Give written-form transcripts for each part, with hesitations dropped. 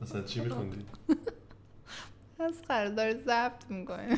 مثلا چی میخوندی؟ از قرارداد ضبط میکنیم.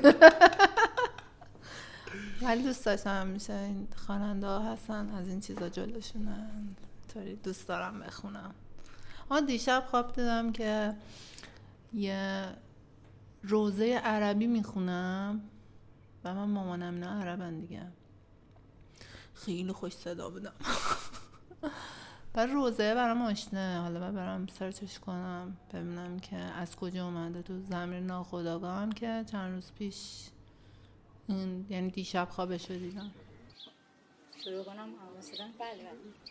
ولی دوست داشتم همیشه این خواننده ها هستن از این چیزا جلوشونن، طوری دوست دارم بخونم. دیشب خواب دیدم که یه روزه عربی میخونم و من مامانم نه عربن دیگه، خیلی خوش صدا بودم. بعد روزه برام آشنه، حالا برام سرچش کنم ببینم که از کجا اومده. تو زمیر ناخودآگاهم که چند روز پیش این یعنی دیشب خوابش رو دیدم. شروع کنم مثلا بله.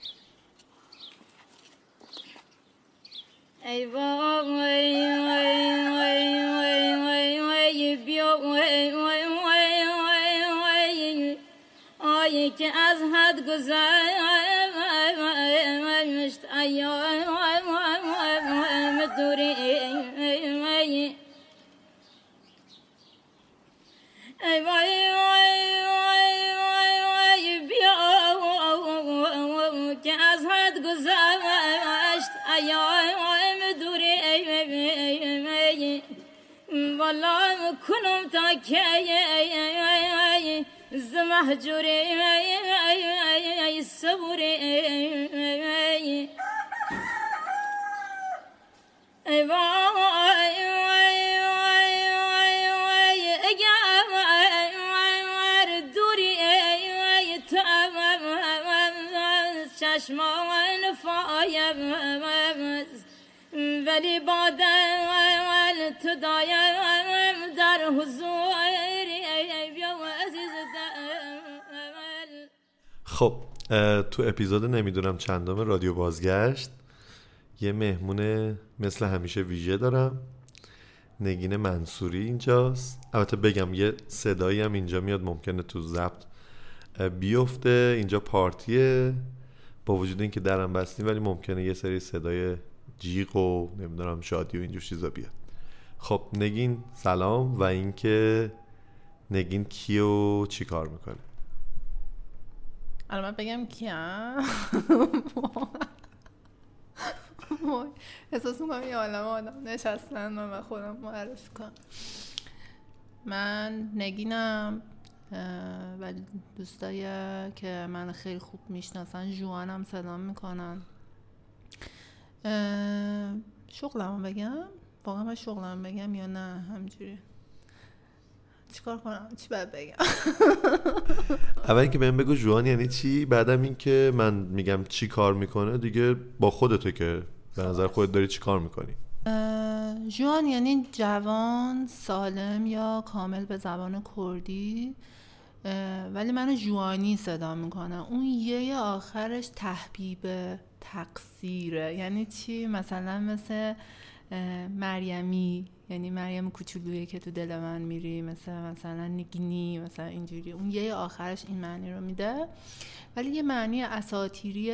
ای وای وای وای وای وای بیا وای وای وای وای آی که از حد گذشت ایام دوری ای وای والله کنم تا که زمحجوری صبوری ای وای اگر دوری تو چشمان فایم ولی بادل تو دایم در حضوری بیا عزیز دل. خب تو اپیزود نمیدونم چندم رادیو بازگشت یه مهمون مثل همیشه ویژه دارم. نگین منصوری اینجاست. البته بگم یه صدایی هم اینجا میاد ممکنه تو ضبط بیفته، اینجا پارتیه با وجود اینکه درم بستیم ولی ممکنه یه سری صدای جیغ و نمیدونم شادی و اینجور چیزا بیاد. خب نگین سلام. و اینکه نگین کیه و چی کار میکنه؟ الان من بگم کیم؟ احساس میکنم یه عالم آدم نشستن من خودم معرفی کنم. من نگینم و دوستایی که من خیلی خوب میشناسن جوانم صدام میکنن. شغلمو بگم؟ واقعا من شغلمو بگم یا نه همجوری چیکار کنم؟ چی باید بگم؟ اول اینکه بهم بگو جوان یعنی چی، بعدم اینکه من میگم چی کار میکنه دیگه با خودته که به نظر خودت داری چی کار میکنی. جوان یعنی جوان، سالم یا کامل به زبان کردی، ولی منو جوانی صدا میکنه. اون یه آخرش تحبیب تقصیره. یعنی چی؟ مثلا مثل مریمی، یعنی مریم کوچولویی که تو دل من میری، مثلا نگینی، مثلا اینجوری. اون یه آخرش این معنی رو میده، ولی یه معنی اساطیری،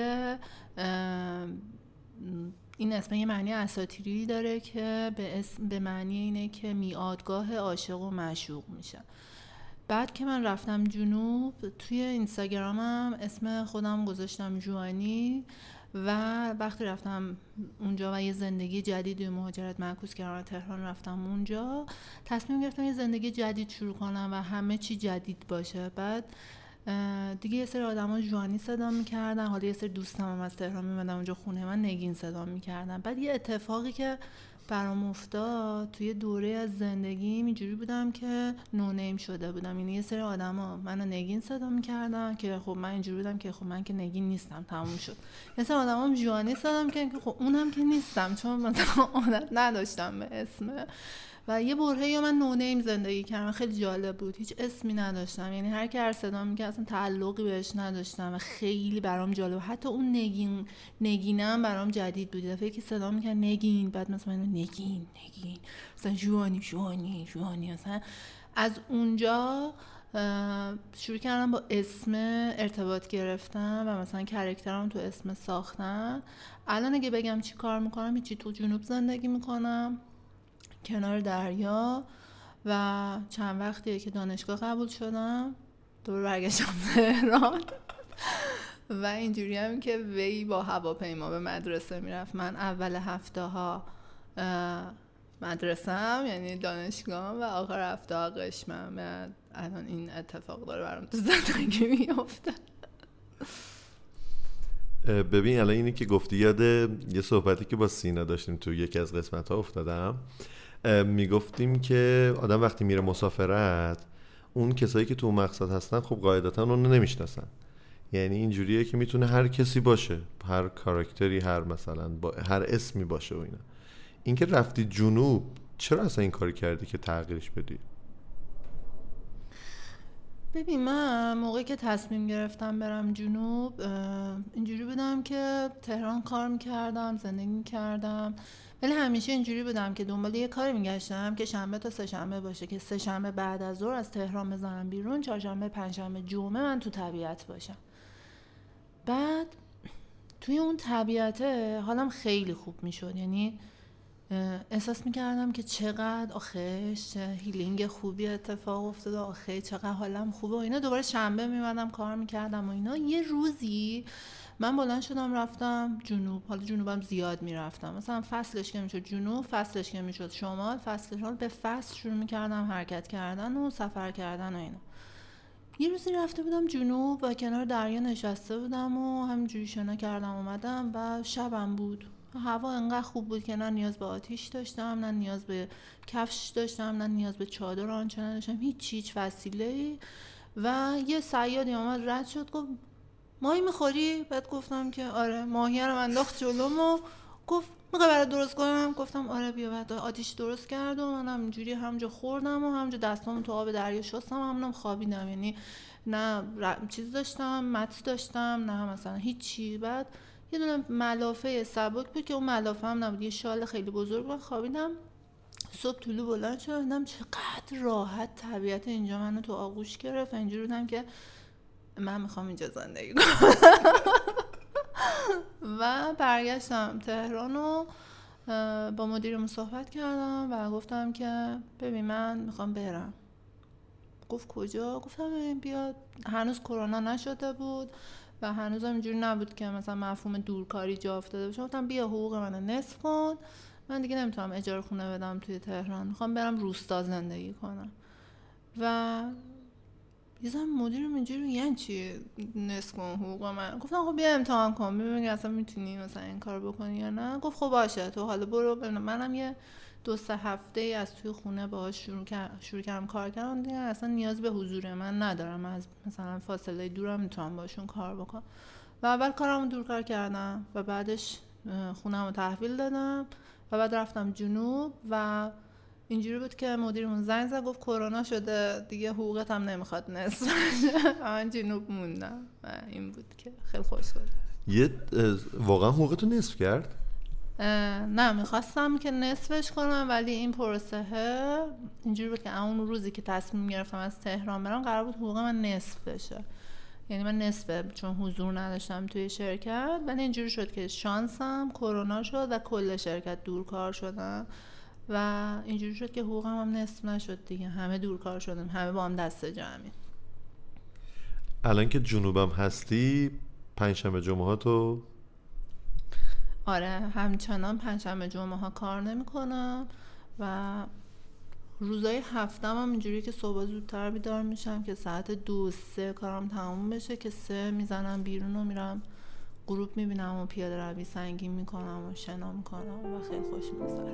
این اسم یه معنی اساطیری داره که به معنی اینه که میادگاه عاشق و معشوق میشه. بعد که من رفتم جنوب توی اینستاگرامم اسم خودم گذاشتم جوانی و وقتی رفتم اونجا و یه زندگی جدید و مهاجرت معکوس کردم تهران رفتم اونجا، تصمیم گرفتم یه زندگی جدید شروع کنم و همه چی جدید باشه. بعد دیگه یه سری آدما جوانی صدا می‌کردن، حالا یه سری دوستم هم از تهران می‌اومدن اونجا خونه من نگین صدا می‌کردن. بعد یه اتفاقی که برام افتاد توی دوره از زندگیم اینجوری بودم که نو نیم شده بودم. یعنی یه سری آدما منو نگین صدا می‌کردن که خب من اینجوری بودم که خب من که نگین نیستم، تموم شد. یه سری آدما جوانی صدا می‌کردن که خب اونم که نیستم، چون مثلا عادت نداشتم به اسم. و یه برهه‌ای من نو نیم زندگی کردم، خیلی جالب بود. هیچ اسمی نداشتم، یعنی هر کی هر صدا می‌کرد اصلا تعلقی بهش نداشتم و خیلی برام جالب. حتی اون نگینم برام جدید بود. دفعه که صدا می‌کرد نگین، بعد مثلا نگین مثلا جوانی مثلا. از اونجا شروع کردم با اسم ارتباط گرفتم و مثلا کاراکترم تو اسم ساختن. الان اگه بگم چی کار می‌کنم، هیچی، تو جنوب زندگی می‌کنم کنار دریا و چند وقتیه که دانشگاه قبول شدم، دور برگشتم تهران و اینجوری هم که وی با هواپیما به مدرسه میرفت. من اول هفته ها مدرسه‌ام یعنی دانشگاهم و آخر هفته قشمم. الان این اتفاق داره برام تو زندگی میفته. ببین الان اینی که گفتی یاد یه صحبتی که با سینا داشتیم تو یکی از قسمت‌ها افتادم. میگفتیم که آدم وقتی میره مسافرت، اون کسایی که تو مقصد هستن خب قاعدتا اون رو نمیشناسن. یعنی اینجوریه که میتونه هر کسی باشه، هر کاراکتری، هر مثلا با هر اسمی باشه و اینا. این که رفتی جنوب، چرا اصلا این کاری کردی که تغییرش بدی؟ ببین من موقعی که تصمیم گرفتم برم جنوب اینجوری بودم که تهران کار میکردم، زندگی میکردم، ولی همیشه اینجوری بودم که دنبال یه کاری میگشتم که شنبه تا سه‌شنبه باشه، که سه‌شنبه بعد از ظهر از تهران بزنم بیرون، چهارشنبه، پنجشنبه، جمعه من تو طبیعت باشم. بعد توی اون طبیعته حالم خیلی خوب میشد، یعنی احساس میکردم که چقدر آخیش هیلینگ خوبی اتفاق افتاده، آخه چقدر حالم خوبه و اینا. دوباره شنبه میمدم کار میکردم و اینا. یه روزی من بلند شدم رفتم جنوب. حالا جنوبم زیاد میرفتم، مثلا فصلش که میشد جنوب، فصلش که میشد شمال، فصلش حال به فصل شروع میکردم حرکت کردن و سفر کردن و اینا. یه روزی رفته بودم جنوب و کنار دریا نشسته بودم و همینجوری شنا کردم اومدم و شبم بود. هوا انقدر خوب بود که نه نیاز به آتیش داشتم، نه نیاز به کفش داشتم، نه نیاز به چادر آنچنان داشتم، هیچ وسیله‌ای. و یه صیادی اومد رد شد گفت ماهی میخوری؟ بعد گفتم که آره. ماهی رو انداخت جلوم و گفت میخوای برات درست کنم؟ گفتم آره بیا. بعد آتیش درست کرد و من همینجوری همونجا خوردم و همونجا دستامو تو آب دریا شستم، همونم خوابیدم. یعنی نه چیز داشتم، مت داشتم، نه مثلا هیچی. بعد یه دونه ملافه سبک بود که اون ملافه هم نبود، یه شال خیلی بزرگ بود. خوابیدم. صبح طلوع بلند شدم، چقدر راحت طبیعت اینجا منو تو آغوش گرفت. اینجوری بودم که من میخوام اینجا زندگی کنم. و برگشتم تهران و با مدیرم صحبت کردم و گفتم که ببین من میخوام برم. گفت کجا؟ گفتم بیا. هنوز کرونا نشده بود و هنوز هم اینجوری نبود که مثلا مفهوم دورکاری جا افتاده باشه. گفتم بیا حقوق منو نصف کن، من دیگه نمیتونم اجاره خونه بدم توی تهران، میخوام برم روستا زندگی کنم. و یه زن مدیرم اینجوری یعنی چی نصف کن حقوق من؟ گفتم خب بیا امتحان کن ببین اصلا میتونی مثلا این کار بکنی یا نه. گفت خب باشه تو حالا برو ببینم. منم یه 2-3 هفته از توی خونه باهاش شروع کردم کار کردم دیگه. اصلا نیاز به حضور من ندارم، از مثلا فاصله دورم میتونم باشون کار بکنم. و اول کارمو دورکار کردم و بعدش خونه‌مو تحویل دادم و بعد رفتم جنوب. و اینجوری بود که مدیرمون زنگ زد گفت کرونا شده دیگه حقوقت هم نمیخواد نصف. من جنوب موندم و این بود که خیلی خوش گذشت. واقعا حقوقتو نصف کرد؟ نه میخواستم که نصفش کنم، ولی این پروسه اینجوری بود که اون روزی که تصمیم گرفتم از تهران برم قرار بود حقوق من نصف بشه. یعنی من نصفه چون حضور نداشتم توی شرکت، ولی اینجوری شد که شانسم کرونا شد و کل شرکت دورکار شدن و اینجوری شد که حقوقم هم نصف نشد دیگه. همه دورکار شدن، همه با هم دست جمعی. الان که جنوبم هستی پنجشنبه جمعه ها تو؟ آره همچنان پنجشنبه جمعه ها کار نمی کنم و روزای هفتم هم اینجوری که صبح زودتر بیدار میشم که ساعت 2-3 کارم تموم بشه، که 3 میزنم بیرون و میرم غروب میبینم و پیاده روی سنگین میکنم و شنا میکنم و خیلی خوش میگذره.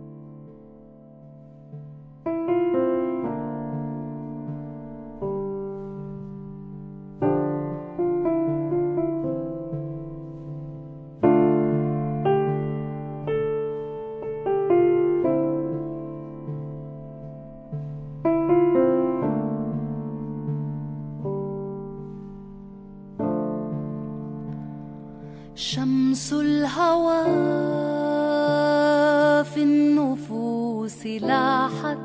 شمس الهوى في النفوس لاحت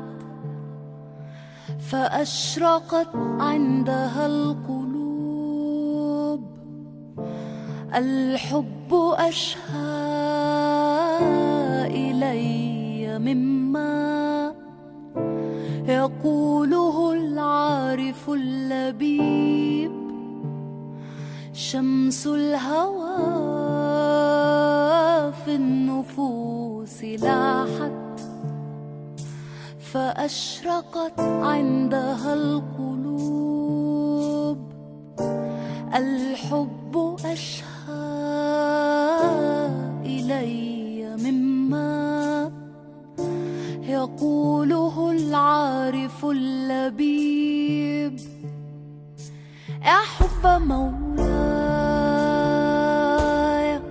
فأشرقت عندها القلوب. الحب أشهى إلي مما يقوله العارف اللبيب. شمس الهوى في النفوس لاحت فأشرقت عندها القلوب. الحب أشهى إلي مما يقوله العارف اللبيب. يا حب مولاي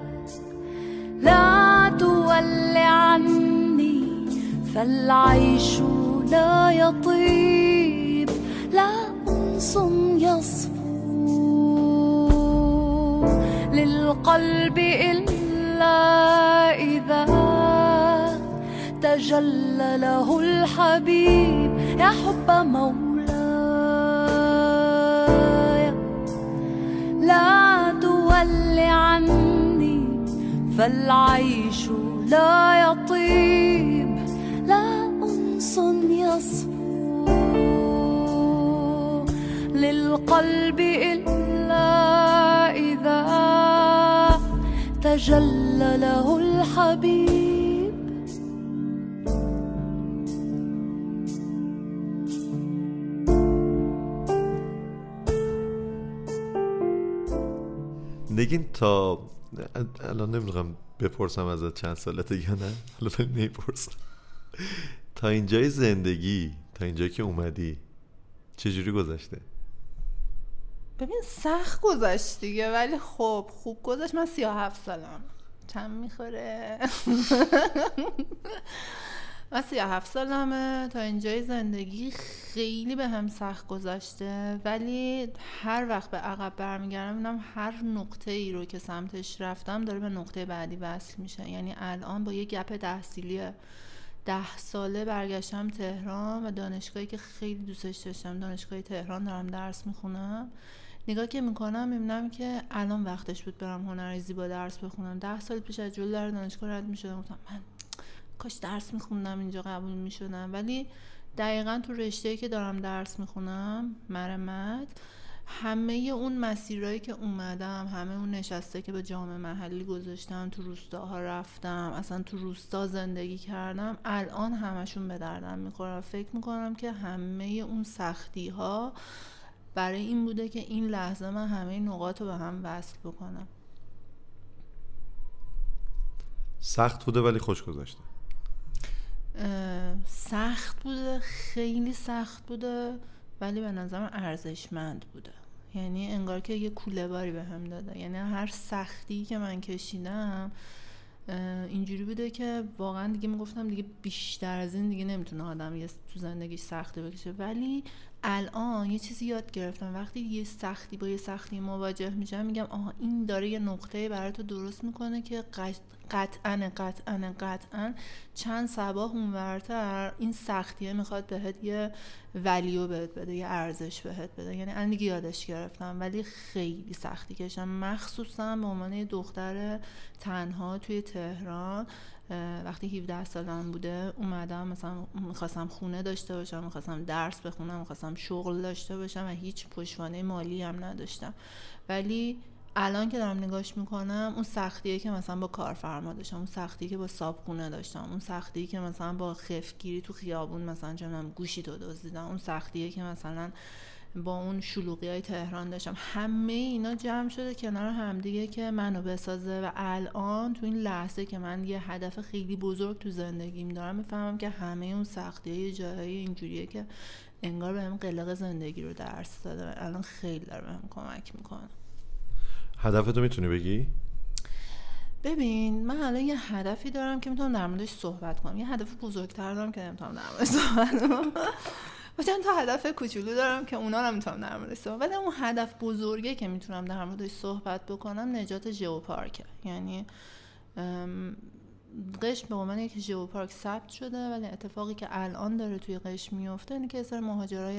لا تول عني، فالعيش لا يطيب، لا أنس يصفو للقلب إلا إذا تجلى له الحبيب. يا حب مولاي لا تول عني، فالعيش لا يطيب، لا أنس يصفو للقلب إلا إذا تجلى له الحبيب. نگین تا الان نمیدونم بپرسم ازت چند سالته یا نه، حالا ولی میپرسم تا اینجای زندگی، تا اینجایی که اومدی چجوری گذشته؟ ببین سخت گذشت دیگه، ولی خب خوب گذشت. من 37 سالم، چند میخوره؟ من 37 سالمه. تا اینجای زندگی خیلی به هم سخت گذشته، ولی هر وقت به عقب برمیگردم میبینم هر نقطه ای رو که سمتش رفتم داره به نقطه بعدی وصل میشه. یعنی الان با یه گپ تحصیلی 10 ساله برگشتم تهران و دانشگاهی که خیلی دوستش داشتم، دانشگاه تهران، دارم درس میخونم. نگاه که میکنم میبینم که الان وقتش بود برم هنر زیبا درس بخونم. 10 سال پیش از جلوی در دانشگاه رد میشدم، گفتم من کاش درس میخوندم اینجا قبول میشدم. ولی دقیقاً تو رشته‌ای که دارم درس میخونم، مرمت، همه اون مسیرایی که اومدم، همه اون نشسته که به جامعه محلی گذاشتم، تو روستاها رفتم، اصلا تو روستا زندگی کردم، الان همشون به دردم میخوره. فکر میکنم که همه اون سختی ها برای این بوده که این لحظه من همه نقاط رو به هم وصل بکنم. سخت بوده ولی خوش گذشته. سخت بوده، خیلی سخت بوده، ولی به نظرم ارزشمند بوده. یعنی انگار که یه کوله باری به هم داده. یعنی هر سختی که من کشیدم اینجوری بوده که واقعا دیگه میگفتم دیگه بیشتر از این دیگه نمیتونه آدم یه تو زندگیش سختی بکشه. ولی الان یه چیزی یاد گرفتم، وقتی یه سختی با یه سختی مواجه میشم میگم آها این داره یه نقطه برای تو درست میکنه که قطعاً چند صباح اونورتر این سختیه میخواد بهت یه ولیو بهت بده، یه ارزش بهت بده. یعنی الان دیگه یادش گرفتم، ولی خیلی سختی کشم، مخصوصا به عنوان یه دختر تنها توی تهران. وقتی 17 سالم بوده اومدم، مثلا میخواستم خونه داشته باشم، میخواستم درس بخونم، میخواستم شغل داشته باشم و هیچ پشتوانه مالی هم نداشتم. ولی الان که دارم نگاش میکنم اون سختیه که مثلا با کارفرما داشتم، اون سختیه که با صابخونه داشتم، اون سختیه که مثلا با خفگیری تو خیابون مثلا چنم گوشی تو دزدیدم، اون سختیه که مثلا با اون شلوغیای تهران داشتم، همه اینا جمع شده کنار همدیگه که منو بسازه. و الان تو این لحظه که من یه هدف خیلی بزرگ تو زندگیم دارم میفهمم که همه اون سختیای جاهای اینجوریه که انگار بهم قلق زندگی رو درس داده. الان خیلی داره بهم کمک میکنه. هدفتو میتونی بگی؟ ببین من الان یه هدفی دارم که میتونم در موردش صحبت کنم، یه هدف بزرگتر دارم که نمیتونم در موردش صحبت کنم و چند تا هدف کوچولو دارم که اونا رو میتونم در موردش صحبت. ولی اون هدف بزرگه که میتونم در موردش صحبت بکنم نجات ژئوپارکه. یعنی قشم به عنوان یک ژئوپارک ثبت شده، ولی اتفاقی که الان داره توی قشم میفته اینه که یه سری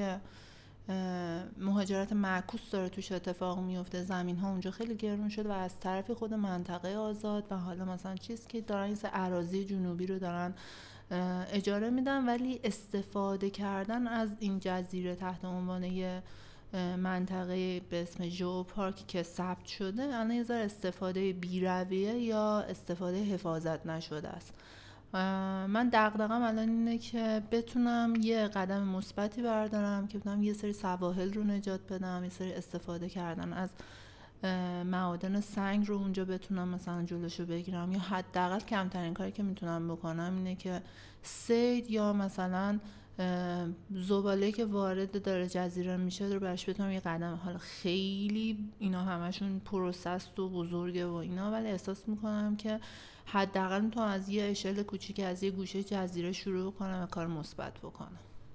مهاجرت معکوس داره توش اتفاق میفته. زمین ها اونجا خیلی گرون شده و از طرفی خود منطقه آزاد و حالا مثلا چیز که دارن این اراضی جنوبی رو دارن اجاره میدن، ولی استفاده کردن از این جزیره تحت عنوان یه منطقه به اسم ژئوپارک که ثبت شده الان یه ذره استفاده بی‌رویه یا استفاده حفاظت نشده است. من دغدغه‌م الان اینه که بتونم یه قدم مثبتی بردارم که بتونم یه سری سواحل رو نجات بدم، یه سری استفاده کردن از معادن سنگ رو اونجا بتونم مثلا جلوشو بگیرم، یا حداقل کمترین کاری که میتونم بکنم اینه که صید یا مثلا زباله که وارد داره جزیره میشه رو برش بتونم یه قدم. حالا خیلی اینا همشون پروسست و بزرگه و اینا، ولی احساس میکنم که حداقل میتونم از یه اشل کوچیک از یه گوشه جزیره شروع کنم و کار مثبت بکنم.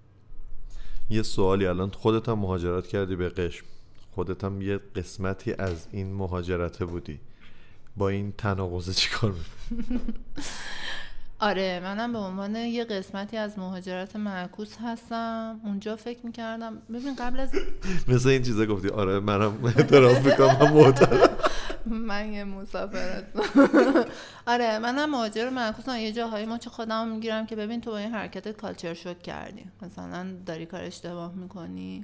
یه سوالی، الان خودت هم مهاجرت کردی به قشم، خودت هم یه قسمتی از این مهاجرته بودی، با این تناقض چی کار میکنی؟ آره منم به عنوان یه قسمتی از مهاجرت معکوس هستم. اونجا فکر میکردم ببین قبل از مثل این چیزا گفتی آره منم اعتراف میکنم من محترم من یه مسافرت آره منم مهاجر معکوسم. یه جاهایی ما چه خودم میگیرم که ببین تو با این حرکت کالچر شوک کردی، مثلا داری کار اشتباه میکنی.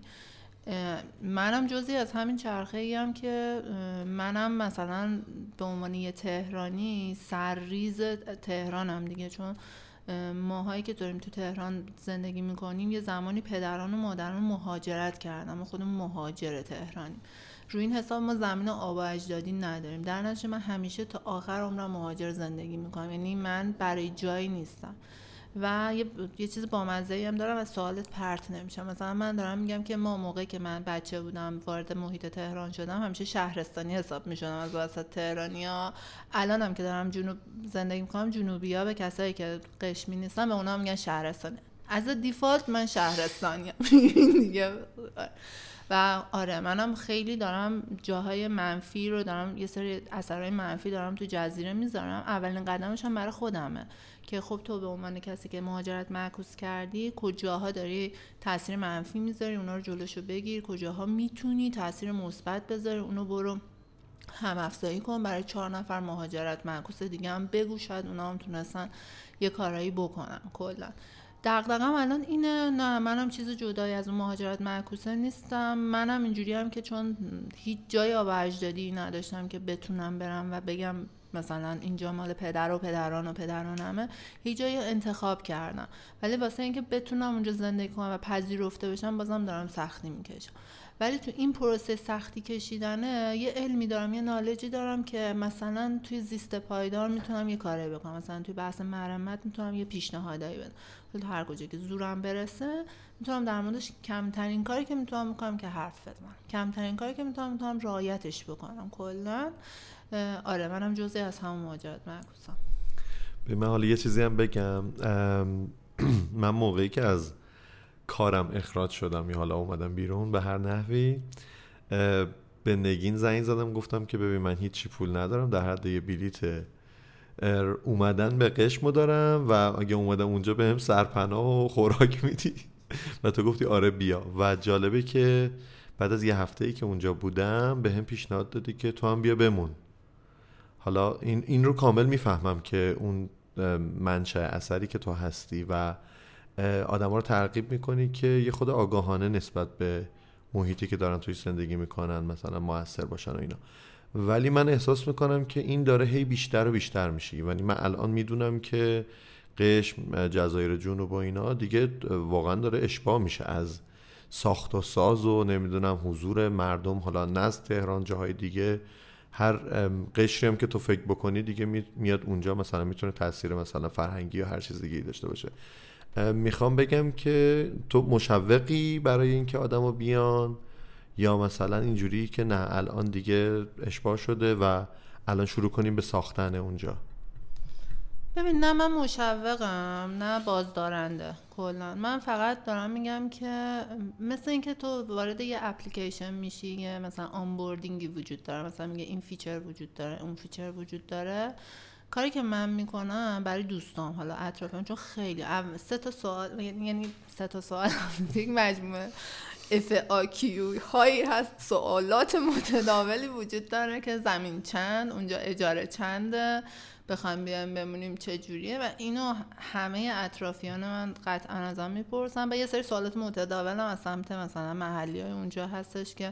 منم جزئی از همین چرخه ایم که منم مثلا به عنوان یه تهرانی سرریز تهرانم دیگه، چون ماهایی که داریم تو تهران زندگی میکنیم یه زمانی پدران و مادران مهاجرت کردن، ما خودمون مهاجر تهرانیم. روی این حساب ما زمین آب و اجدادی نداریم، در نتیجه من همیشه تا آخر عمرم مهاجر زندگی میکنم، یعنی من برای جایی نیستم. و یه چیز بامزه‌ای هم دارم، از سوالت پرت نمیشم. مثلا من دارم میگم که ما موقعی که من بچه بودم وارد محیط تهران شدم همیشه شهرستانی حساب میشدم از وسط تهرانیا. الانم که دارم جنوب زندگی میکنم، جنوبی‌ها به کسایی که قشمی نیستن به اونا میگن شهرستانی. از دیفالت من شهرستانیم دیگه. و آره منم خیلی دارم جاهای منفی رو دارم، یه سری اثرهای منفی دارم تو جزیره میذارم. اولین قدمش هم برای خودمه که خب تو به عنوان کسی که مهاجرت معکوس کردی کجاها داری تاثیر منفی میذاری اونا رو جلوشو بگیر، کجاها میتونی تاثیر مثبت بذاری اونو برو هم افزایی کن. برای 4 نفر مهاجرت معکوس دیگه هم بگو، شاید اونا هم تونستن یه کارایی بکنن. کلا دغدغه‌م الان اینه، نه منم چیز جدایی از اون مهاجرت معکوسه نیستم. منم اینجوری هم که چون هیچ جای آب و اجدادی نداشتم که بتونم برم و بگم مثلا اینجا مال پدر و پدران و پدرانمه، هیچ جایی انتخاب کردم، ولی واسه اینکه بتونم اونجا زندگی کنم و پذیرفته بشم بازم دارم سختی میکشم. ولی تو این پروسه سختی کشیدنه یه علمی دارم، یه نالجی دارم که مثلا توی زیست پایدار میتونم یه کاری بکنم، مثلا توی بحث مرمت میتونم یه پیشنهادایی بدم. تو هر کجا که زورم برسه میتونم در موردش کمترین کاری که میتونم بکنم که حرف بزنم، کمترین کاری که میتونم رعایتش بکنم. کلا آره منم جزئی از همون مهاجرت معکوسم. به من حالا یه چیزی هم بگم، من موقعی که از کارم اخراج شدم یا حالا اومدم بیرون به هر نحوی، به نگین زنگ زدم گفتم که ببین من هیچی پول ندارم، در حد یه بلیت اومدن به قشم دارم و اگه اومدم اونجا بهم سرپناه و خوراک میدی و تو گفتی آره بیا. و جالبه که بعد از یه هفته‌ای که اونجا بودم بهم پیشنهاد دادی که تو هم بیا بمون. حالا این رو کامل میفهمم که اون منشأ اثری که تو هستی و آدم‌ها رو ترغیب میکنی که یه خود آگاهانه نسبت به محیطی که دارن توی زندگی میکنن مثلا موثر باشن و اینا، ولی من احساس میکنم که این داره هی بیشتر و بیشتر میشه. یعنی من الان میدونم که قشم، جزایر جنوب و اینا دیگه واقعا داره اشباع میشه از ساخت و ساز و نمیدونم حضور مردم، حالا نزد تهران جاهای دیگه. هر قشری هم که تو فکر بکنی دیگه میاد اونجا مثلا میتونه تاثیر مثلا فرهنگی یا هر چیز دیگه داشته باشه. میخوام بگم که تو مشوقی برای اینکه آدمو بیان یا مثلا اینجوری که نه الان دیگه اشباع شده و الان شروع کنیم به ساختن اونجا؟ ببین نه من مشوقم نه بازدارنده. کلا من فقط دارم میگم که مثل اینکه تو وارد یه اپلیکیشن میشی، یه مثلا آنبوردینگی وجود داره، مثلا میگه این فیچر وجود داره اون فیچر وجود داره. کاری که من میکنم برای دوستام حالا اطرافم، چون خیلی 3 تا سوال، یعنی 3 تا سوال یک مجموعه FAQ هایی هست، سوالات متداولی وجود داره که زمین چند، اونجا اجاره چنده، بخوایم بیایم بمونیم چه جوریه، و اینو همه اطرافیان من قطعا ازم میپرسن. و یه سری سوالات متداول هم از سمت مثلا محلی های اونجا هستش که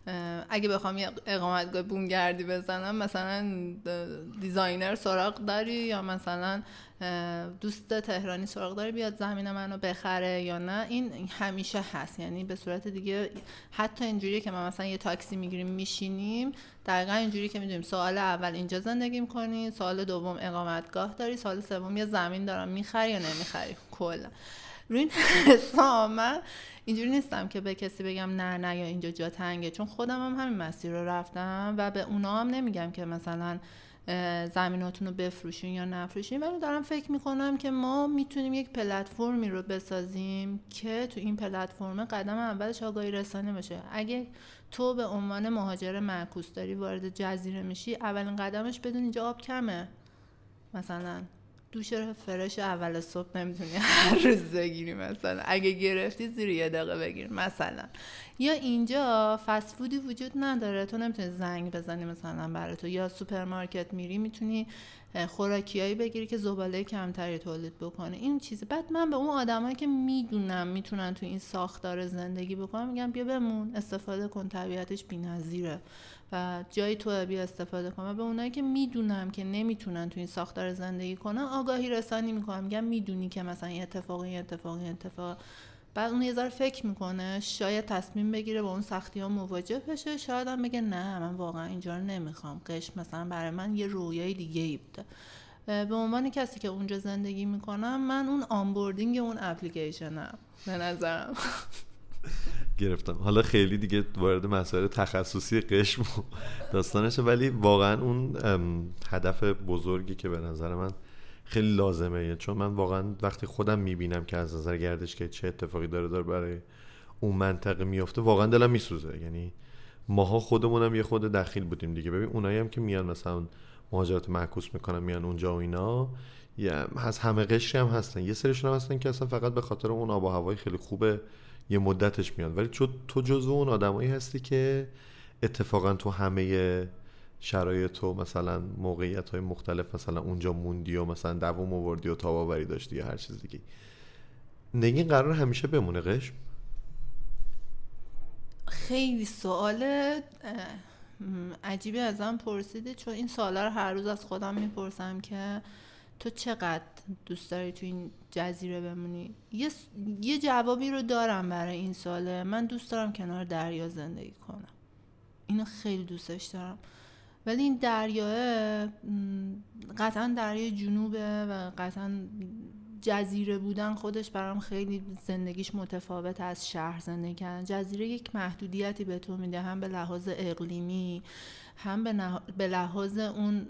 اگه بخوام یه اقامتگاه بومگردی بزنم، مثلا دیزاینر سراغ داری یا مثلا دوست تهرانی سراغ داری بیاد زمین منو بخره یا نه، این همیشه هست. یعنی به صورت دیگه حتی اینجوریه که ما مثلا یه تاکسی میگیریم میشینیم، دقیقا اینجوری که میدونیم سوال اول اینجا زندگی میکنی، سوال دوم اقامتگاه داری، سوال سوم یه زمین دارم میخری یا نمیخری. کلا روی این حساب من اینجوری نیستم که به کسی بگم نه یا اینجا جا تنگه، چون خودم هم همین مسیر رو رفتم و به اونا هم نمیگم که مثلا زمیناتون رو بفروشین یا نفروشین، ولی دارم فکر میکنم که ما میتونیم یک پلتفرمی رو بسازیم که تو این پلتفرم قدم اولش آگاهی رسانه بشه. اگه تو به عنوان مهاجر معکوس داری وارد جزیره میشی، اولین قدمش بدون اینجا آب کمه، مثلا دوش فرش اول صبح نمیتونی هر روز بگیری، مثلا اگه گرفتی زیر یه دقیقه بگیر مثلا. یا اینجا فست فودی وجود نداره، تو نمیتونی زنگ بزنی مثلا برای تو، یا سوپرمارکت میری میتونی خوراکیایی بگیری که زباله کمتری تولید بکنه. این چیزه. بعد من به اون آدمایی که میدونم میتونن تو این ساختار زندگی بکنن میگم بیا بمون، استفاده کن، طبیعتش بی‌نظیره و جای توئه، بیا استفاده کن. و به اونایی که میدونم که نمیتونن تو این ساختار زندگی کنن آگاهی رسانی میکنم، میگم میدونی که مثلا این اتفاق، بعد اون یه ذره فکر میکنه، شاید تصمیم بگیره با اون سختی ها مواجه بشه، شاید هم بگه نه من واقعا اینجا رو نمیخوام، قشم مثلا برای من یه رویای دیگه ای بوده. به عنوان کسی که اونجا زندگی میکنم، من اون آنبوردینگ اون اپلیکیشنم به نظرم. گرفتم. حالا خیلی دیگه وارد مسائل تخصصی قشم و داستانشه، ولی واقعا اون هدف بزرگی که به نظر من خیلی لازمه، چون من واقعا وقتی خودم میبینم که از نظر گردشگری چه اتفاقی داره برای اون منطقه میفته، واقعا دلم میسوزه. یعنی ماها خودمونم یه خود دخیل بودیم دیگه. ببین اونایی هم که میان مثلا مهاجرت معکوس میکنن میان اونجا و اینا، از همه قشری هم هستن، یه سریشون هم هستن که اصلا فقط به خاطر اون آب و هوای خیلی خوبه یه مدتش میاد، ولی تو جزو اون آدمایی هستی که اتفاقا تو همه شرایط و مثلا موقعیت‌های مختلف مثلا اونجا موندی و مثلا دوام آوردی و تاب‌آوری داشتی یا هر چیز دیگه. نگین قرار همیشه بمونه قشم؟ خیلی سوال عجیبی ازم پرسیدی، چون این سوالا رو هر روز از خودم میپرسم که تو چقدر دوست داری تو این جزیره بمونی. یه جوابی رو دارم برای این سواله. من دوست دارم کنار دریا زندگی کنم، اینو خیلی دوستش دارم، ولی این دریاه قطعا دریای جنوبه و قطعا جزیره بودن خودش برام خیلی زندگیش متفاوت از شهر زندگی کردن. جزیره یک محدودیتی به تو میده، هم به لحاظ اقلیمی، هم به لحاظ اون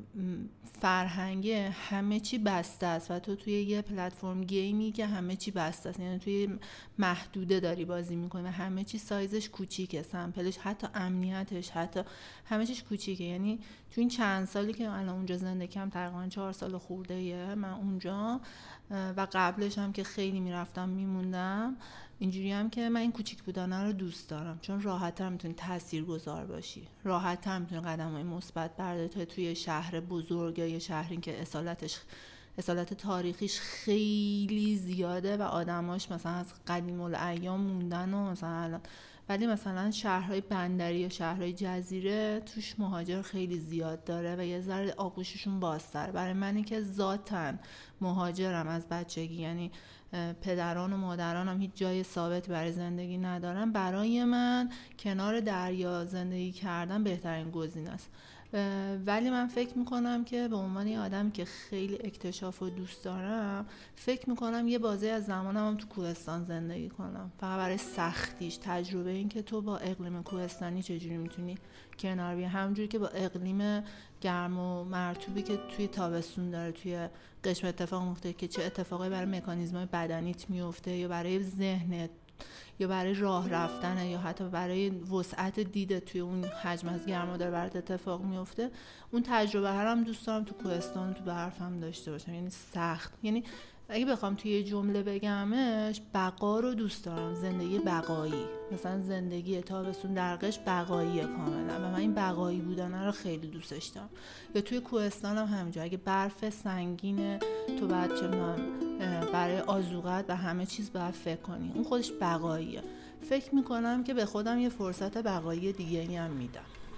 فرهنگی. همه چی بسته است و تو توی یه پلتفرم گیمی که همه چی بسته است، یعنی توی محدوده داری بازی میکنی و همه چی سایزش کوچیکه، سمپلش، حتی امنیتش، حتی همه چیش کوچیکه. یعنی تو این چند سالی که الان اونجا زندگی کردم، تقریبا 4 سال خورده‌ایه من اونجا، و قبلش هم که خیلی میرفتم میموندم، اینجوری هم که من این کوچیک بودنه رو دوست دارم، چون راحت‌تر میتونی تاثیرگذار باشی، راحت‌تر میتونی قدم‌های مثبت برداری توی شهر بزرگ یا یه شهری که اصالت تاریخیش خیلی زیاده و آدماش مثلا از قدیم الایام موندن و مثلا، ولی مثلا شهرهای بندری یا شهرهای جزیره توش مهاجر خیلی زیاد داره و یه ذره آغوششون بازتر. برای منی که ذاتاً مهاجرم از بچگی، یعنی پدران و مادرانم هیچ جای ثابت برای زندگی ندارن، برای من کنار دریا زندگی کردن بهترین گزینه است. ولی من فکر میکنم که به عنوان یه آدمی که خیلی اکتشاف و دوست دارم، فکر میکنم یه بازی از زمانم هم تو کوهستان زندگی کنم، فقط برای سختیش، تجربه این که تو با اقلیم کوهستانی چجوری میتونی کنار بیای، همونجوری که با اقلیم گرم و مرطوبی که توی تابستون داره توی قشم اتفاق میفته، که چه اتفاقی برای مکانیزم‌های بدنیت میفته یا برای ذهنت یا برای راه رفتن یا حتی برای وسعت دیده توی اون حجم از گرما داره برات اتفاق میفته. اون تجربه هم دوست دارم تو کوهستان تو برفم داشته باشم. یعنی سخت، یعنی اگه بخوام توی یه جمله بگمش، بقا رو دوست دارم، زندگی بقایی، مثلا زندگی تابستون در قش بقاییه کاملا و من این بقایی بودن رو خیلی دوستش دارم. یا توی کوهستان هم همینجا، اگه برف سنگینه تو بعد چه برای آذوقت و همه چیز باید فکر کنی. اون خودش بقاییه. فکر میکنم که به خودم یه فرصت بقایی دیگه هم میدم.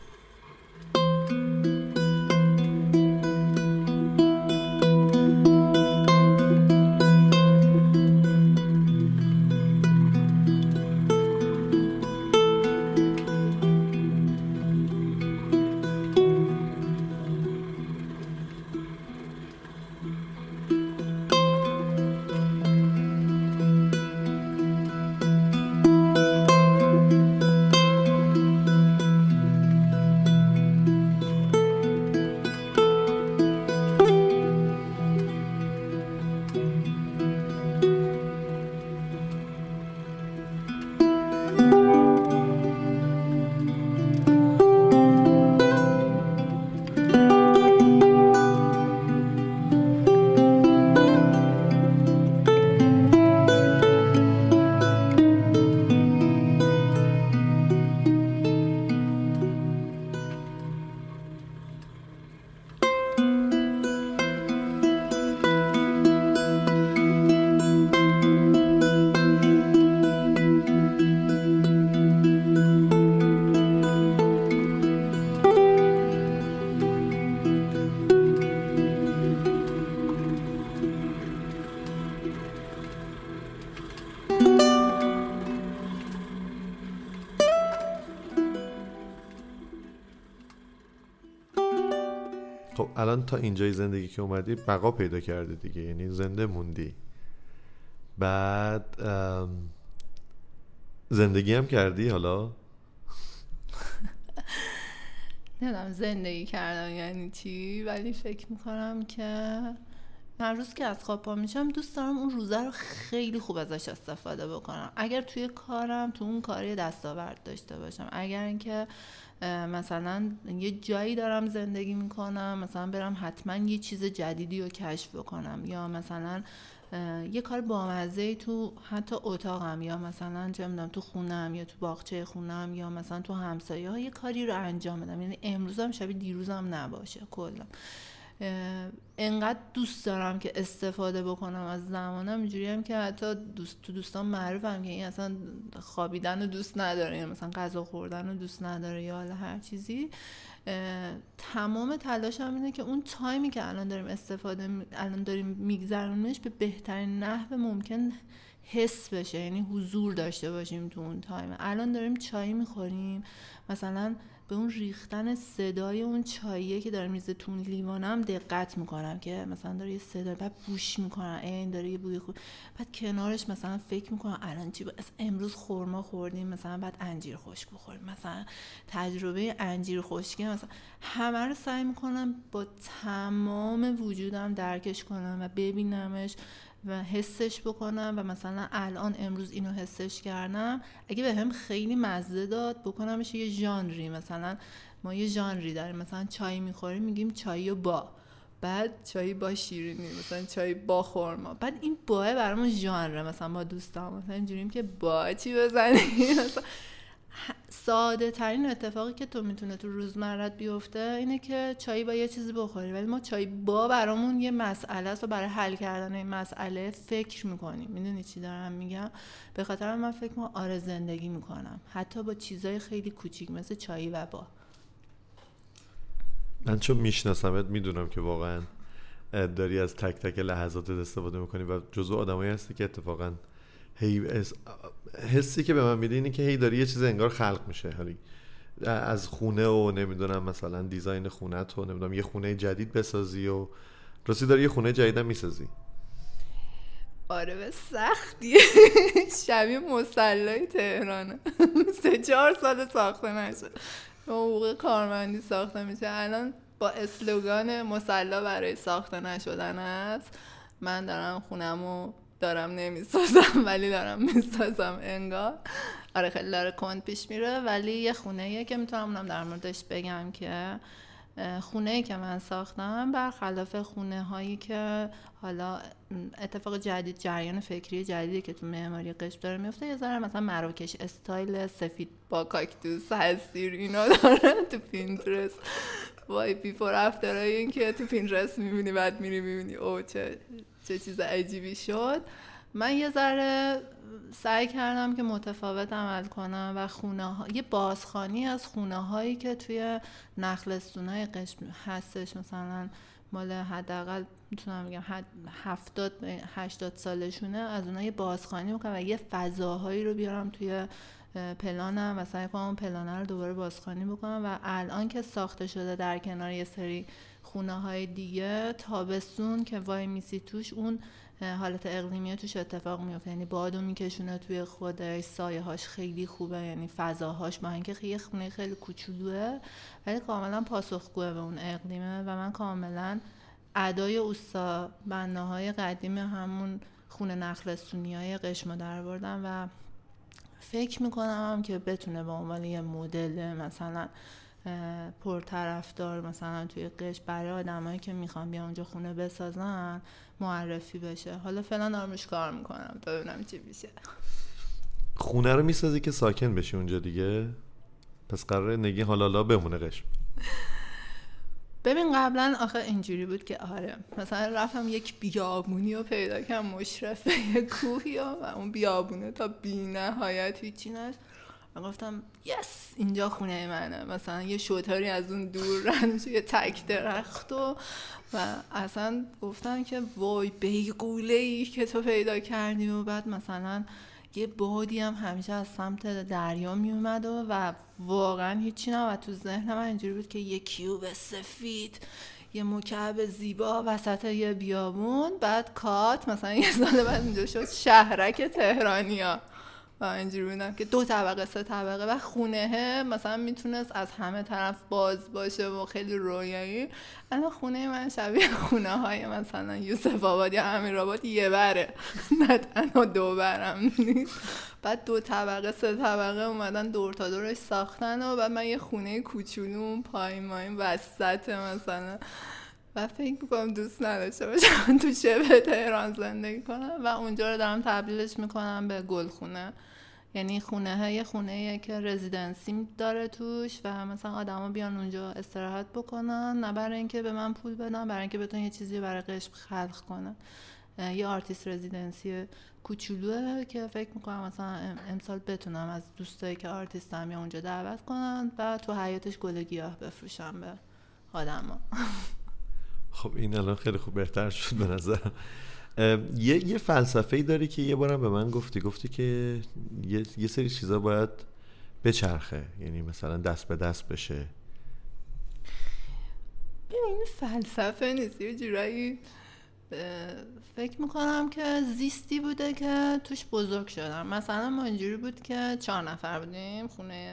خب الان تا اینجای زندگی که اومدی بقا پیدا کردی دیگه، یعنی زنده موندی. بعد زندگی هم کردی حالا؟ نمیدونم زندگی کردم یعنی چی، ولی فکر میکنم که هر روز که از خواب پا میشم دوست دارم اون روزه رو خیلی خوب ازش استفاده بکنم. اگر توی کارم تو اون کاری دستاورد داشته باشم، اگر اینکه مثلا یه جایی دارم زندگی میکنم، مثلا برم حتما یه چیز جدیدی رو کشف بکنم، یا مثلا یه کار بامزه‌ای تو حتی اتاقم، یا مثلا چه می‌دونم تو خونم، یا تو باغچه خونم، یا مثلا تو همسایه‌ها یه کاری رو انجام بدم. یعنی امروزم شبیه دیروزم نباشه. کلا انقدر دوست دارم که استفاده بکنم از زمانم، اینجوریم که حتی دوستان معروفم که این اصلا خوابیدن رو دوست نداره، یا مثلا غذا خوردن رو دوست نداره، یا حالا هر چیزی. تمام تلاشم اینه که اون تایمی که الان داریم میگذرونش به بهترین نحو ممکن حس بشه، یعنی حضور داشته باشیم تو اون تایم. الان داریم چای میخوریم، مثلا به اون ریختن صدای اون چاییه که داره میزه تو لیوانم دقت میکنم که مثلا داره یه صدا، بعد بوش میکنم این داره یه بوی خوب، بعد کنارش مثلا فکر میکنم الان چی امروز خورما خوردیم، مثلا بعد انجیر خشک بخوریم، مثلا تجربه انجیر خشکی مثلا همه رو سعی میکنم با تمام وجودم درکش کنم و ببینمش و حسش بکنم، و مثلا الان امروز اینو حسش کردم، اگه به هم خیلی مزه داد بکنمش یه ژانری. مثلا ما یه ژانری داریم، مثلا چای میخوریم میگیم چای با، بعد چای با شیرینی، مثلا چای با خرما، بعد این باه برامون ژانره. مثلا با دوستام مثلا اینجوریم که با چی بزنیم. مثلا ساده ترین اتفاقی که تو میتونه تو روزمرت بیفته اینه که چای با یه چیزی بخوری، ولی ما چای با برامون یه مسئله است و برای حل کردن این مسئله فکر میکنیم. میدونی چی دارم میگم؟ به خاطر من فکر میکنم آره زندگی میکنم حتی با چیزای خیلی کوچیک مثل چای و با. من چون میشناسمت میدونم که واقعا داری از تک تک لحظاتت استفاده میکنی و جزو آدمایی هستی که اتفاقا حسی که به من میده اینه که هی داری یه چیز انگار خلق میشه، حالی از خونه و نمیدونم مثلا دیزاین خونه تو نمیدونم یه خونه جدید بسازی و راستی داری یه خونه جدید هم میسازی. آره به سختیه. شبیه مصلای تهرانه. 3-4 سال ساخته نشد، به حقوق کارمندی ساخته میشه. الان با اسلوگان مصلا برای ساخته نشدن است. من دارم خونمو دارم نمیسازم ولی دارم میسازم انگار. آره خیلی داره کند پیش میره، ولی یه خونه‌ایه که میتونم اونم در موردش بگم که خونه‌ای که من ساختم برخلاف خونه‌هایی که حالا اتفاق جدید، جریان فکری جدیدی که تو معماری قشم داره میفته، یه ذره مثلا مراکش استایل سفید با کاکتوس هستیر اینا داره تو پینترست. وای بیفور افترای این که تو پینترست میبینی بعد میری میبینی او چه چه چیز عجیبی شد. من یه ذره سعی کردم که متفاوت عمل کنم و یه بازخوانی از خونه هایی که توی نخلستونای قشم هستش، مثلا مال حداقل میتونم بگم 70-80 سالشونه، از اونها یه بازخوانی بکنم و یه فضاهایی رو بیارم توی پلانم و سعی کنم اون پلانه رو دوباره بازخوانی بکنم. و الان که ساخته شده در کنار یه سری خونه های دیگه، تابستون که وای میسی توش، اون حالت اقلیمی توش اتفاق میفته، یعنی بادو میکشونه توی خودش، سایه هاش خیلی خوبه، یعنی فضاهاش با اینکه یه خونه خیلی کوچولوئه ولی کاملا پاسخگوه به اون اقلیمه. و من کاملا ادای اوستا بناهای قدیم همون خونه نخلستونی های قشمو در آوردم و فکر میکنم که بتونه به عنوان یه مدل مثلا پرطرفدار مثلا توی قشم برای آدمایی که میخوان بیان اونجا خونه بسازن معرفی بشه. حالا فعلا دارم روش کار میکنم تا ببینم چی میشه. خونه رو میسازی که ساکن بشی اونجا دیگه؟ پس قراره نگی حالا بمونه قشم؟ ببین قبلا آخه اینجوری بود که آره مثلا رفتم یک بیابونی رو پیدا کردم مشرف به یک کوهی و اون بیابونه تا بی نهایت هیچی نشد و گفتم یس اینجا خونه منه. مثلا یه شوتاری از اون دور رنج یه تک درخت و اصلا گفتم که وای بیغوله‌ای که تو پیدا کردی. و بعد مثلا یه بادی هم همیشه از سمت دریا می اومد و واقعا هیچی نه و تو ذهن من اینجوری بود که یه کیوب سفید، یه مکعب زیبا وسط یه بیابون، بعد کات مثلا یه سال بعد اینجا شد شهرک تهرانیا و اینجوری بودم که 2 طبقه 3 طبقه و خونه مثلا میتونست از همه طرف باز باشه و خیلی رویایی. الان خونه من شبیه خونه های مثلا یوسف آباد یا امیرآباد یه بره، نه تنها 2 برم نیست. بعد 2 طبقه 3 طبقه اومدن دور تا دورش ساختن و بعد من یه خونه کوچولو پایین ماین وسط مثلا و فکر میکنم دوست نداشته باشم تو شبه تهران زندگی کنم و اونجا رو دارم تبدیلش میکنم به گلخونه. یعنی یه خونه که رزیدنسی داره توش و مثلا آدما بیان اونجا استراحت بکنن، نه برای اینکه به من پول بدن، برای اینکه بتونن یه چیزی برای قشم خلق کنن. یه آرتیست رزیدنسی کوچولوئه که فکر میکنم مثلا امسال بتونم از دوستایی که آرتیستم یا اونجا دعوت کنن و تو حیاتش گل گیاه بفروشم به آدما. خب این الان خیلی خوب بهتر شد به نظرم. یه فلسفه‌ای داری که یه بارم به من گفتی که یه سری چیزا باید بچرخه، یعنی مثلا دست به دست بشه. این فلسفه نیست، یه جورایی فکر میکنم که زیستی بوده که توش بزرگ شدم. مثلا ما اینجوری بود که 4 نفر بودیم،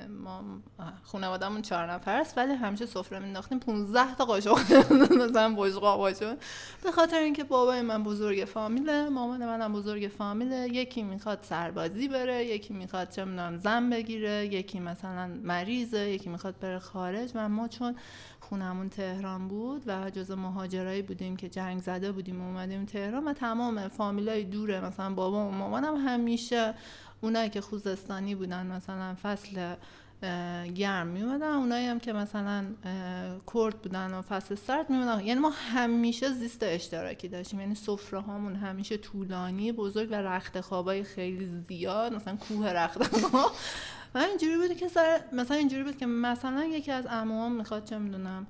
خانواده‌مون 4 نفر است ولی همیشه سفره مینداختیم 15 تا قاشق مثلا بشقاب باشه، به خاطر اینکه بابای من بزرگ فامیله، مامان منم بزرگ فامیله، یکی میخواد سربازی بره، یکی میخواد چه میدونم زن بگیره، یکی مثلا مریضه، یکی میخواد بره خارج. و ما چون خونمون تهران بود و جز مهاجرایی بودیم که جنگ زده بودیم اومدیم تهران و تمام فامیلای دوره، مثلا بابا و مامانم همیشه اونایی که خوزستانی بودن مثلا فصل گرم میومدن، اونایی هم که مثلا کرد بودن و فصل سرد میومدن. یعنی ما همیشه زیست اشتراکی داشتیم، یعنی سفره هامون همیشه طولانی بزرگ و رخت خوابای خیلی زیاد، مثلا کوه رخت خواب. و اینجوری بود که مثلا اینجوری بود که مثلا یکی از عموام میخواد چه میدونم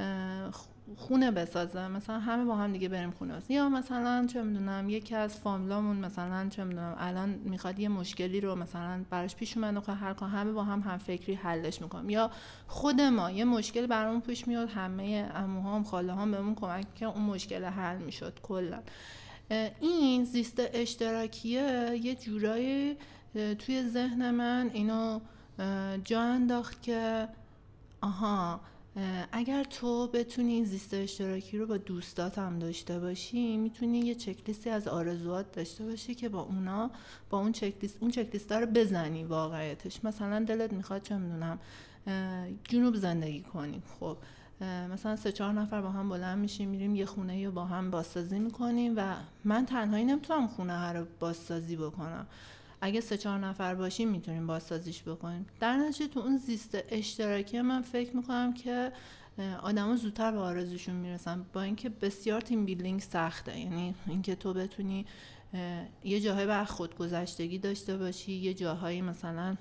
خونه بسازه، مثلا همه با هم دیگه بریم خونه بسازیم، یا مثلا چه میدونم یکی از فامیلامون مثلا چه میدونم الان میخواد یه مشکلی رو مثلا براش پیش اومد و هر کار همه با هم فکری حلش میکنیم، یا خود ما یه مشکل برامون پیش میاد همه عموهام خاله‌هام بهمون کمک میکنن اون مشکل حل میشد. کلا این زیست اشتراکیه یه جورایی توی ذهن من اینو جا انداخت که آها اگر تو بتونی زیست اشتراکی رو با دوستات هم داشته باشی، میتونی یه چکلیستی از آرزوات داشته باشی که با اون چکلیست رو بزنی واقعیتش. مثلا دلت میخواد چه میدونم جنوب زندگی کنی، خب مثلا 3-4 نفر با هم بلند میشیم میریم یه خونه رو با هم بازسازی میکنیم و من تنهایی نمیتونم خونه رو بازسازی بکنم، اگه 3-4 نفر باشیم میتونیم بازسازیش بکنیم. در نتیجه تو اون زیست اشتراکی من فکر میکنم که آدما زودتر به آرزوشون میرسن، با اینکه بسیار تیم بیلدینگ سخته. یعنی اینکه تو بتونی یه جاهای باید خودگذشتگی داشته باشی، یه جاهایی مثلا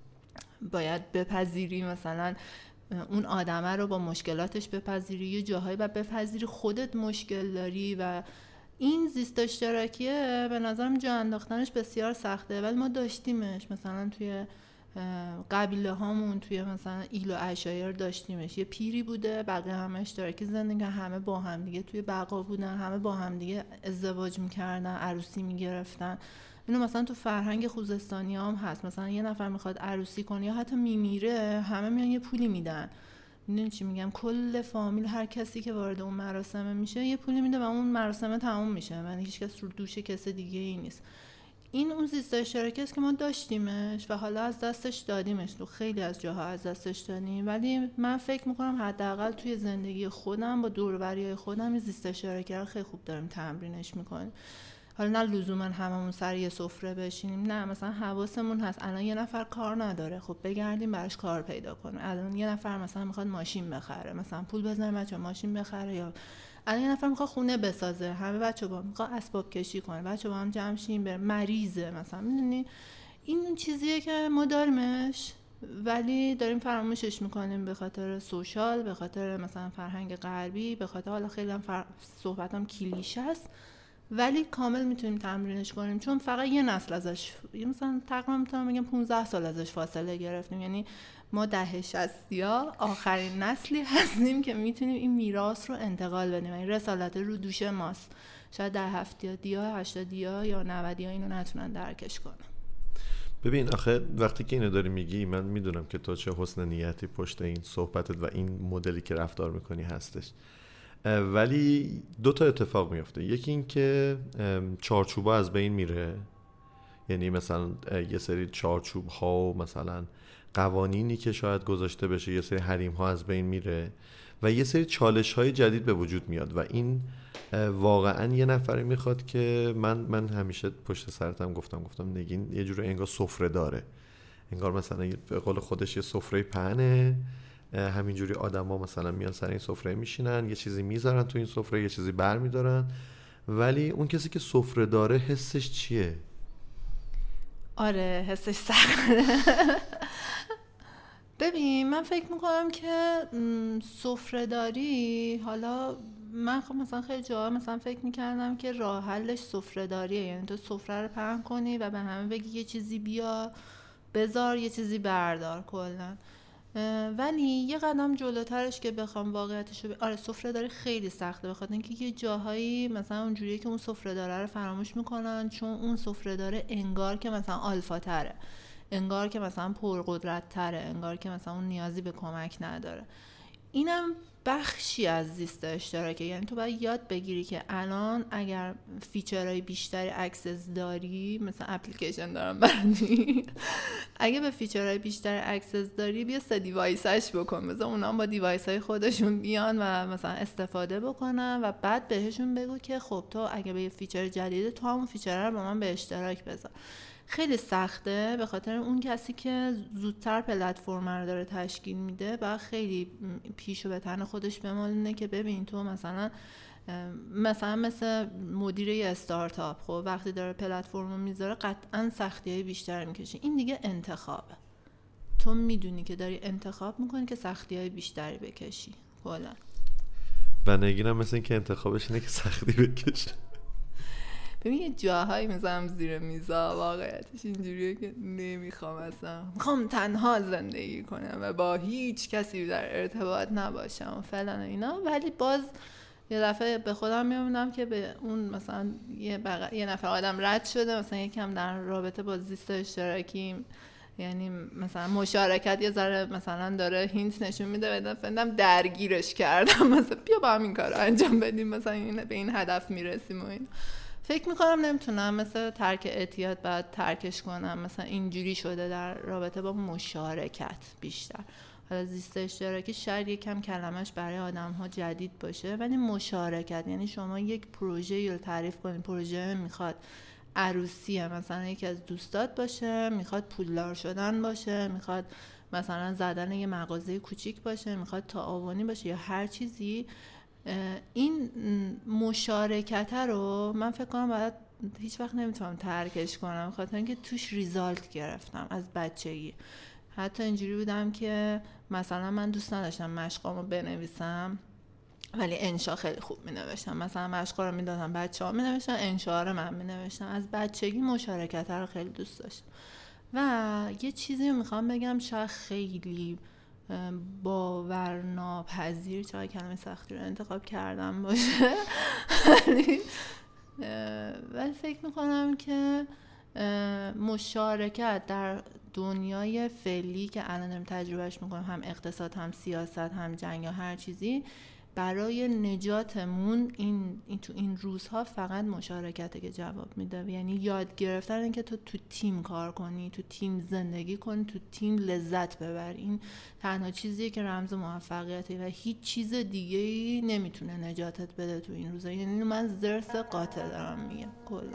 باید بپذیری مثلا اون آدمه رو با مشکلاتش بپذیری، یه جاهایی باید بپذیری خودت مشکل داری و این زیست اشتراکیه به نظرم جا انداختنش بسیار سخته، ولی ما داشتیمش. مثلا توی قبیله هامون، توی مثلا ایل و عشایر داشتیمش. یه پیری بوده، بقیه همه اشتراکی زندگی، همه با هم دیگه توی بقا بودن، همه با هم دیگه ازدواج میکردن، عروسی میگرفتن. اینو مثلا تو فرهنگ خوزستانی هم هست. مثلا یه نفر میخواد عروسی کنه یا حتی میمیره، همه میان یه پولی میدن. میدونی چی میگم؟ کل فامیل، هر کسی که وارد اون مراسم میشه یه پولی میده و اون مراسم تموم میشه، یعنی هیچ کس رو دوش کس دیگه ای نیست. این اون زیست اشتراکی است که ما داشتیمش و حالا از دستش دادیمش. تو خیلی از جاها از دستش دادیم، ولی من فکر میکنم حداقل توی زندگی خودم با دور و بریای خودم این زیست اشتراکی رو خیلی خوب داریم تمرینش میکنیم. حالا نه لزوما هممون سر یه سفره بشینیم، نه، مثلا حواسمون هست الان یه نفر کار نداره، خب بگردیم براش کار پیدا کنیم. الان یه نفر مثلا میخواد ماشین بخره، مثلا پول بزنه بچه ماشین بخره. یا الان یه نفر میخواد خونه بسازه، همه بچه با میخواد اسباب کشی کنه، بچه با هم جمع شیم بره، مریضه مثلا. میدونی این چیزیه که ما داریمش ولی داریم فراموشش میکنیم به خاطر سوشال، به خاطر مثلا فرهنگ غربی، به خاطر حالا خیلی هم صحبتام کلیشه است، ولی کامل میتونیم تمرینش کنیم. چون فقط یه نسل ازش، مثلا تقریبا میتونم بگم 15 سال ازش فاصله گرفتیم. یعنی ما دهه 60 آخرین نسلی هستیم که میتونیم این میراث رو انتقال بدیم. این رسالت رو دوش ماست. شاید در 70 80 یا 90 اینو نتونن درکش کنن. ببین آخه وقتی که اینو داری میگی، من میدونم که تو چه حسن نیتی پشت این صحبتت و این مدلی که رفتار میکنی هستش، ولی دو تا اتفاق میفته. یکی این که چارچوبا از بین میره، یعنی مثلا یه سری چارچوب ها و مثلا قوانینی که شاید گذاشته بشه، یه سری حریم ها از بین میره و یه سری چالش های جدید به وجود میاد و این واقعا یه نفری میخواد که من همیشه پشت سرتم گفتم نگین یه جور انگار سفره داره، انگار مثلا به قول خودش یه سفره پهنه، همینجوری آدما مثلا میان سر این سفره میشینن، یه چیزی میذارن تو این سفره، یه چیزی برمیدارن، ولی اون کسی که سفره داره حسش چیه؟ آره حسش سخته. ببین من فکر میکنم که سفره داری، حالا من خب مثلا خیلی جاها مثلا فکر میکردم که راه حلش سفره داریه، یعنی تو سفره رو پهن کنی و به همه بگی یه چیزی بیا بذار، یه چیزی بردار کلا. ولی یه قدم جلوترش که بخوام واقعیتش رو آره سفره داری خیلی سخته، بخاطر اینکه یه جاهایی مثلا اونجوریه که اون سفره داره رو فراموش میکنن، چون اون سفره داره انگار که مثلا آلفا تره، انگار که مثلا پرقدرت تره، انگار که مثلا اون نیازی به کمک نداره. اینم بخشی از زیست اشتراکی. یعنی تو باید یاد بگیری که الان اگر فیچرهای بیشتری اکسس داری، مثلا اپلیکیشن دارم برندی، اگه به فیچرهای بیشتری اکسس داری بیا 3 دیوایسش بکن، مثلا اونا با دیوایسهای خودشون بیان و مثلا استفاده بکنن و بعد بهشون بگو که خب تو اگه به یه فیچر جدیده تو همون فیچر رو با من به اشتراک بذار. خیلی سخته، به خاطر اون کسی که زودتر پلتفرم رو داره تشکیل میده باید خیلی پیشو به تن خودش بمالونه که ببین تو مثلا مثل مدیر یه استارتاپ، خب وقتی داره پلتفرم رو میذاره قطعا سختی‌های بیشتر میکشه. این دیگه انتخابه، تو میدونی که داری انتخاب میکنی که سختی‌های بیشتری بکشی کلا. و نگینم مثل این که انتخابش اینه که سختی بکشه. ببین یه جاهایی میذارم زیر میزا، واقعیتش اینجوریه که نمیخوام، اصلا میخوام تنها زندگی کنم و با هیچ کسی در ارتباط نباشم و فلان اینا، ولی باز یه دفعه به خودم میبینم که به اون مثلا یه نفر آدم رد شده، مثلا یکم در رابطه با زیست اشتراکی، یعنی مثلا مشارکت یه ذره مثلا داره هینت نشون میده، بدم درگیرش کردم، مثلا بیا با هم این کار رو انجام بدیم، مثلا به این هدف میرسیم و این. فکر میکنم نمیتونم مثل ترک اعتیاد بعد ترکش کنم، مثلا اینجوری شده در رابطه با مشارکت بیشتر. حالا زیست اشتراکی شاید یکم کلمش برای آدم ها جدید باشه، ولی مشارکت یعنی شما یک پروژه رو تعریف کنید، پروژه میخواد عروسیه مثلا یکی از دوستات باشه، میخواد پولدار شدن باشه، میخواد مثلا زدن یه مغازه کوچیک باشه، میخواد تعاونی باشه یا هر چیزی، این مشارکت رو من فکر کنم باید هیچ وقت نمیتونم ترکش کنم، خاطر اینکه توش ریزالت گرفتم از بچگی. حتی اینجوری بودم که مثلا من دوست نداشتم مشقامو بنویسم ولی انشا خیلی خوب می نوشتم، مثلا مشقا رو می دادم بچه ها می نوشتن، انشا رو من می نوشتم. از بچگی مشارکت رو خیلی دوست داشتم. و یه چیزی رو میخوام بگم شاید خیلی باورناپذیر، چرا کلمه سختی رو انتخاب کردم باشه ولی فکر میکنم که مشارکت در دنیای فعلی که الان داریم تجربهش میکنیم، هم اقتصاد هم سیاست هم جنگ یا هر چیزی، برای نجاتمون تو این روزها فقط مشارکته که جواب میده. یعنی یاد گرفتن این که تو تیم کار کنی، تو تیم زندگی کنی، تو تیم لذت ببری، این تنها چیزیه که رمز موفقیته و هیچ چیز دیگه‌ای نمیتونه نجاتت بده تو این روزها. یعنی من زرس قاطع دارم میگم کلا.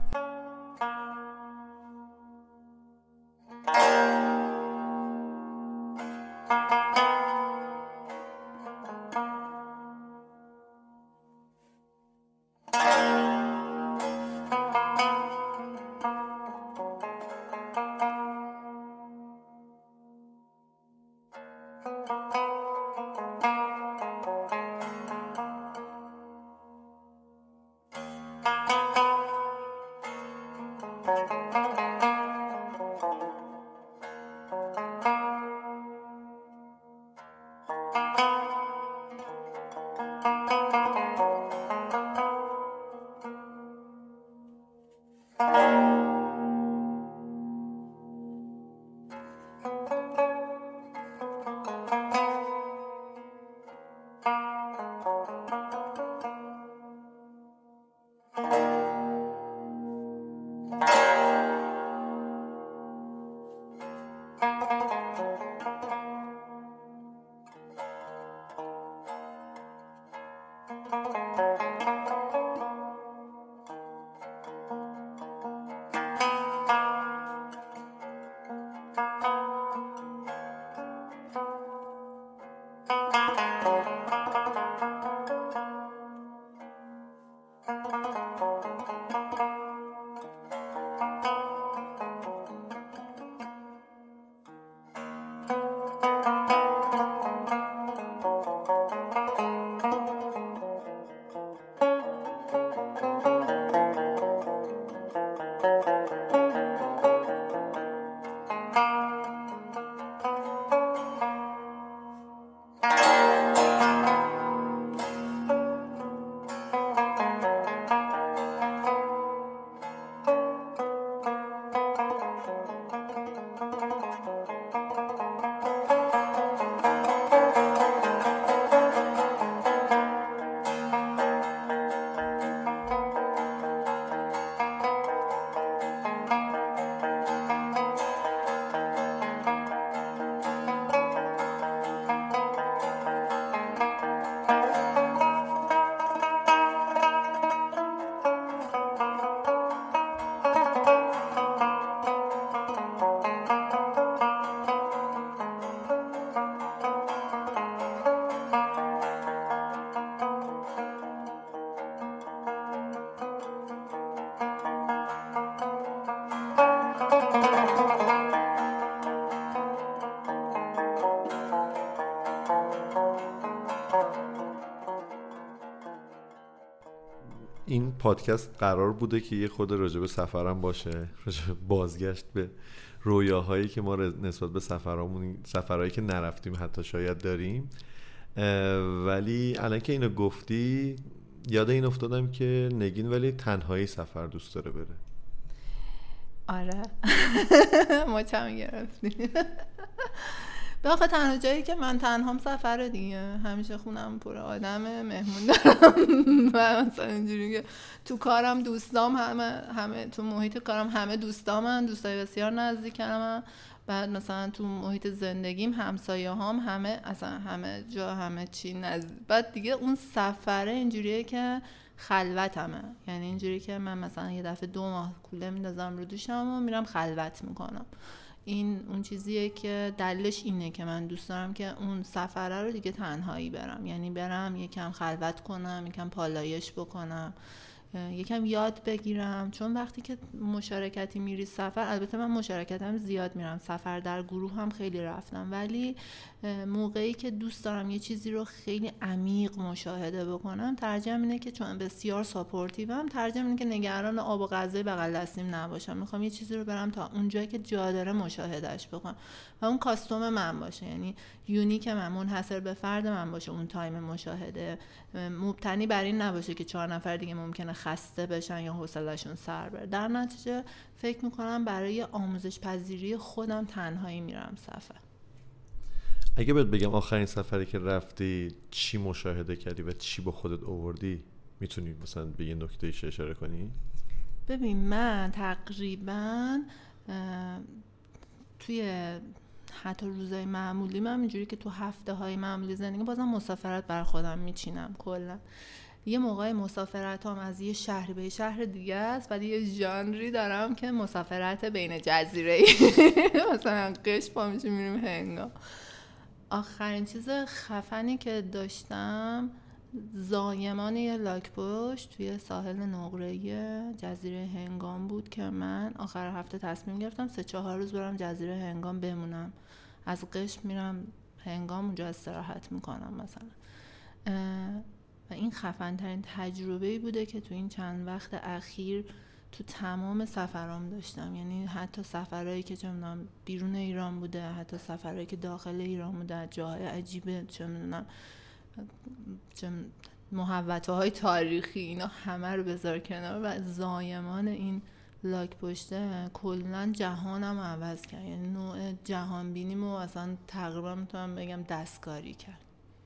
این پادکست قرار بوده که یه خود راجع به سفرم باشه، راجع به بازگشت به رویاهایی که ما نسبت به سفرهایی که نرفتیم حتی شاید داریم. ولی الان که اینو گفتی یاد این افتادم که نگین ولی تنهایی سفر دوست داره بره. آره مچم گرفتی. بخاطر تنها جایی که من تنهام سفره دیگه، همیشه خونم پر آدمه، مهمون دارم و مثلا اینجوری که تو کارم دوستام همه تو محیط کارم همه دوستامن، دوستای بسیار نزدیکمن. بعد مثلا تو محیط زندگیم همسایه‌هام همه اصلا همه جا همه چی نزدیک. بعد دیگه اون سفره اینجوریه که خلوتمه، یعنی اینجوری که من مثلا یه دفعه 2 ماه کوله میندازم رو دوشم و میرم خلوت میکنم. این اون چیزیه که دلیلش اینه که من دوست دارم که اون سفره رو دیگه تنهایی برم، یعنی برم یکم خلوت کنم، یکم پالایش بکنم، یکم یاد بگیرم. چون وقتی که مشارکتی میری سفر، البته من مشارکتم زیاد میرم سفر، در گروه هم خیلی رفتم، ولی موقعی که دوست دارم یه چیزی رو خیلی عمیق مشاهده بکنم، ترجیحم اینه که چون بسیار ساپورتیوم، ترجیحم اینه که نگران آب و غذای بغل دستیم نباشم. میخوام یه چیزی رو برم تا اونجایی که جا داره مشاهدهش بکنم و اون کاستوم من باشه، یعنی یونیک من، منحصر به فرد من باشه اون تایم مشاهده، مبتنی بر این نباشه که 4 نفر دیگه ممکنه خسته بشن یا حوصله‌شون سر بره. در نتیجه فکر میکنم برای آموزش پذیری خودم تنهایی میرم سفر. اگه بهت بگم آخرین سفری که رفتی چی مشاهده کردی و چی با خودت آوردی، میتونی مثلا به یه نکته‌ایش اشاره کنی؟ ببین من تقریبا توی حتی روزای معمولی من اینجوری که تو هفته‌های معمولی زندگی بازم مسافرت بر خودم میچینم. کلا یه موقع مسافرتام از یه شهری به شهر دیگه است، ولی یه ژانری دارم که مسافرت بین جزیره‌ای مثلا قش پا میشیم میریم هنگام. آخرین چیز خفنی که داشتم زایمان یه لاک‌پشت توی ساحل نقره‌ای جزیره هنگام بود که من آخر هفته تصمیم گرفتم 3-4 روز برم جزیره هنگام بمونم. از قشم میرم هنگام، اونجا استراحت میکنم مثلا. و این خفن‌ترین تجربه‌ای بوده که تو این چند وقت اخیر تو تمام سفرام داشتم. یعنی حتی سفرهایی که چه می‌دونم بیرون ایران بوده، حتی سفرهایی که داخل ایران بوده، جاهای عجیبه، چه می‌دونم محوطه‌های تاریخی، اینا همه رو بذار کنار و زایمان این لاک پشته کلاً جهانم عوض کرد. یعنی نوع جهان بینیمو اصلا تقریبا میتونم بگم دستکاری کرد.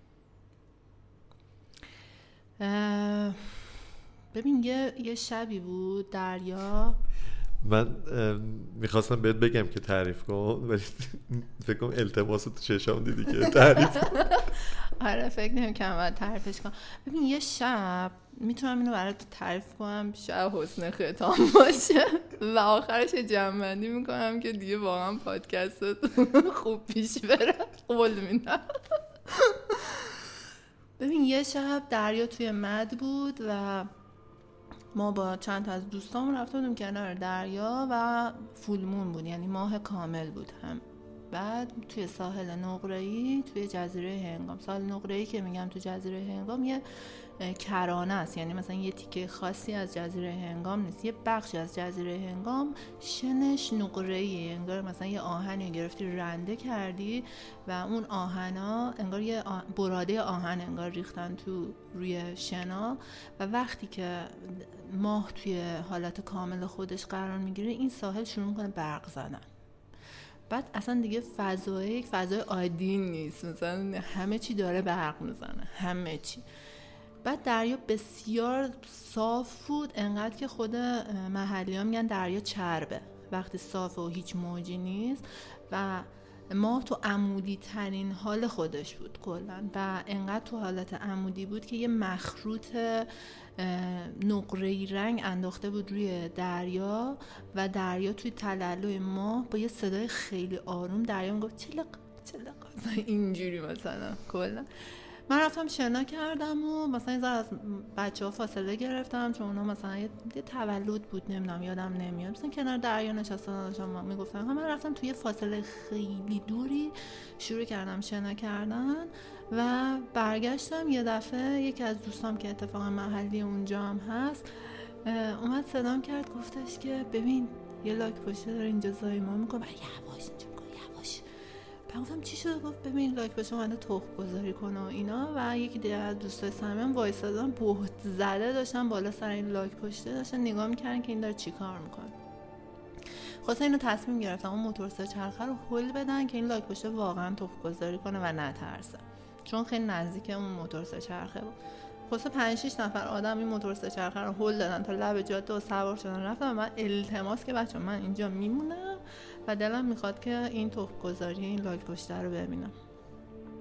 ببین یه شبی بود دریا، من میخواستم بهت بگم که تعریف کن، ولی فکر کنم التماسو تو چشام دیدی که تعریف کن. آره فکر نمی‌کنم باید تعریفش کنم. ببین یه شب میتونم اینو برات تعریف کنم، شب حسن ختام باشه و آخرش جمع‌بندی میکنم که دیگه واقعا پادکست خوب پیش بره. قول میدم. ببین یه شب دریا توی مد بود و ما با چند تا از دوستام رفته بودیم کنار دریا و فولمون بود، یعنی ماه کامل بود هم. بعد توی ساحل نقره‌ای توی جزیره هنگام، ساحل نقره‌ای که میگم تو جزیره هنگام یه کرانه است، یعنی مثلا یه تیکه خاصی از جزیره هنگام نیست، یه بخشی از جزیره هنگام شنش نقره‌ایه، انگار مثلا یه آهنی گرفتی رنده کردی و اون آهنا انگار یه براده آهن انگار ریختن تو روی شنا و وقتی که ماه توی حالت کامل خودش قرار میگیره این ساحل شروع میکنه برق زدن. بعد اصلا دیگه فضای عادی نیست، مثلا همه چی داره برق میزنه، همه چی. بعد دریا بسیار صاف بود، انقدر که خود محلی ها میگن دریا چربه وقتی صافه و هیچ موجی نیست و ما تو عمودی ترین حال خودش بود کلن و انقدر تو حالت عمودی بود که یه مخروط نقره‌ای رنگ انداخته بود روی دریا و دریا توی تلالوی ما با یه صدای خیلی آروم دریا میگفت چلق چلق اینجوری مثلا. کلا من رفتم شنا کردم و مثلا یه ذره از بچه‌ها فاصله گرفتم چون اونا مثلا یه تولد بود نمیدونم یادم نمیاد، مثلا کنار دریا نشستن داشتم میگفتن. من رفتم توی فاصله خیلی دوری شروع کردم شنا کردن و برگشتم. یه دفعه یکی از دوستام که اتفاقا محلی اونجا هم هست اومد صدام کرد، گفتش که ببین یه لاک پشته داره اینجا زایمان میکنه، یواش یواش. گفتم چی شده؟ گفت ببین لاک پشته اومده تخم گذاری کنه و اینا و یکی دیگه از دوستای صمیمم وایسادن بهت زده داشتن بالا سر این لاک پشته داشتن نگاه میکردن که این داره چی کار میکنه. خلاص اینو تصمیم گرفتم اون موتور سه‌چرخه رو هل بدن که این لاک پشته واقعا تخم گذاری کنه و نترسه، چون خیلی نزدیک اون موتور سه‌چرخه بود. خلاص 5-6 نفر آدم این موتور سه‌چرخه رو هل دادن تا لب جاده و سوار شدن رفتم و من التماس که بچه‌ها من اینجا میمونم و دلم میخواد که این تخم گذاری این لاک پشته رو ببینم.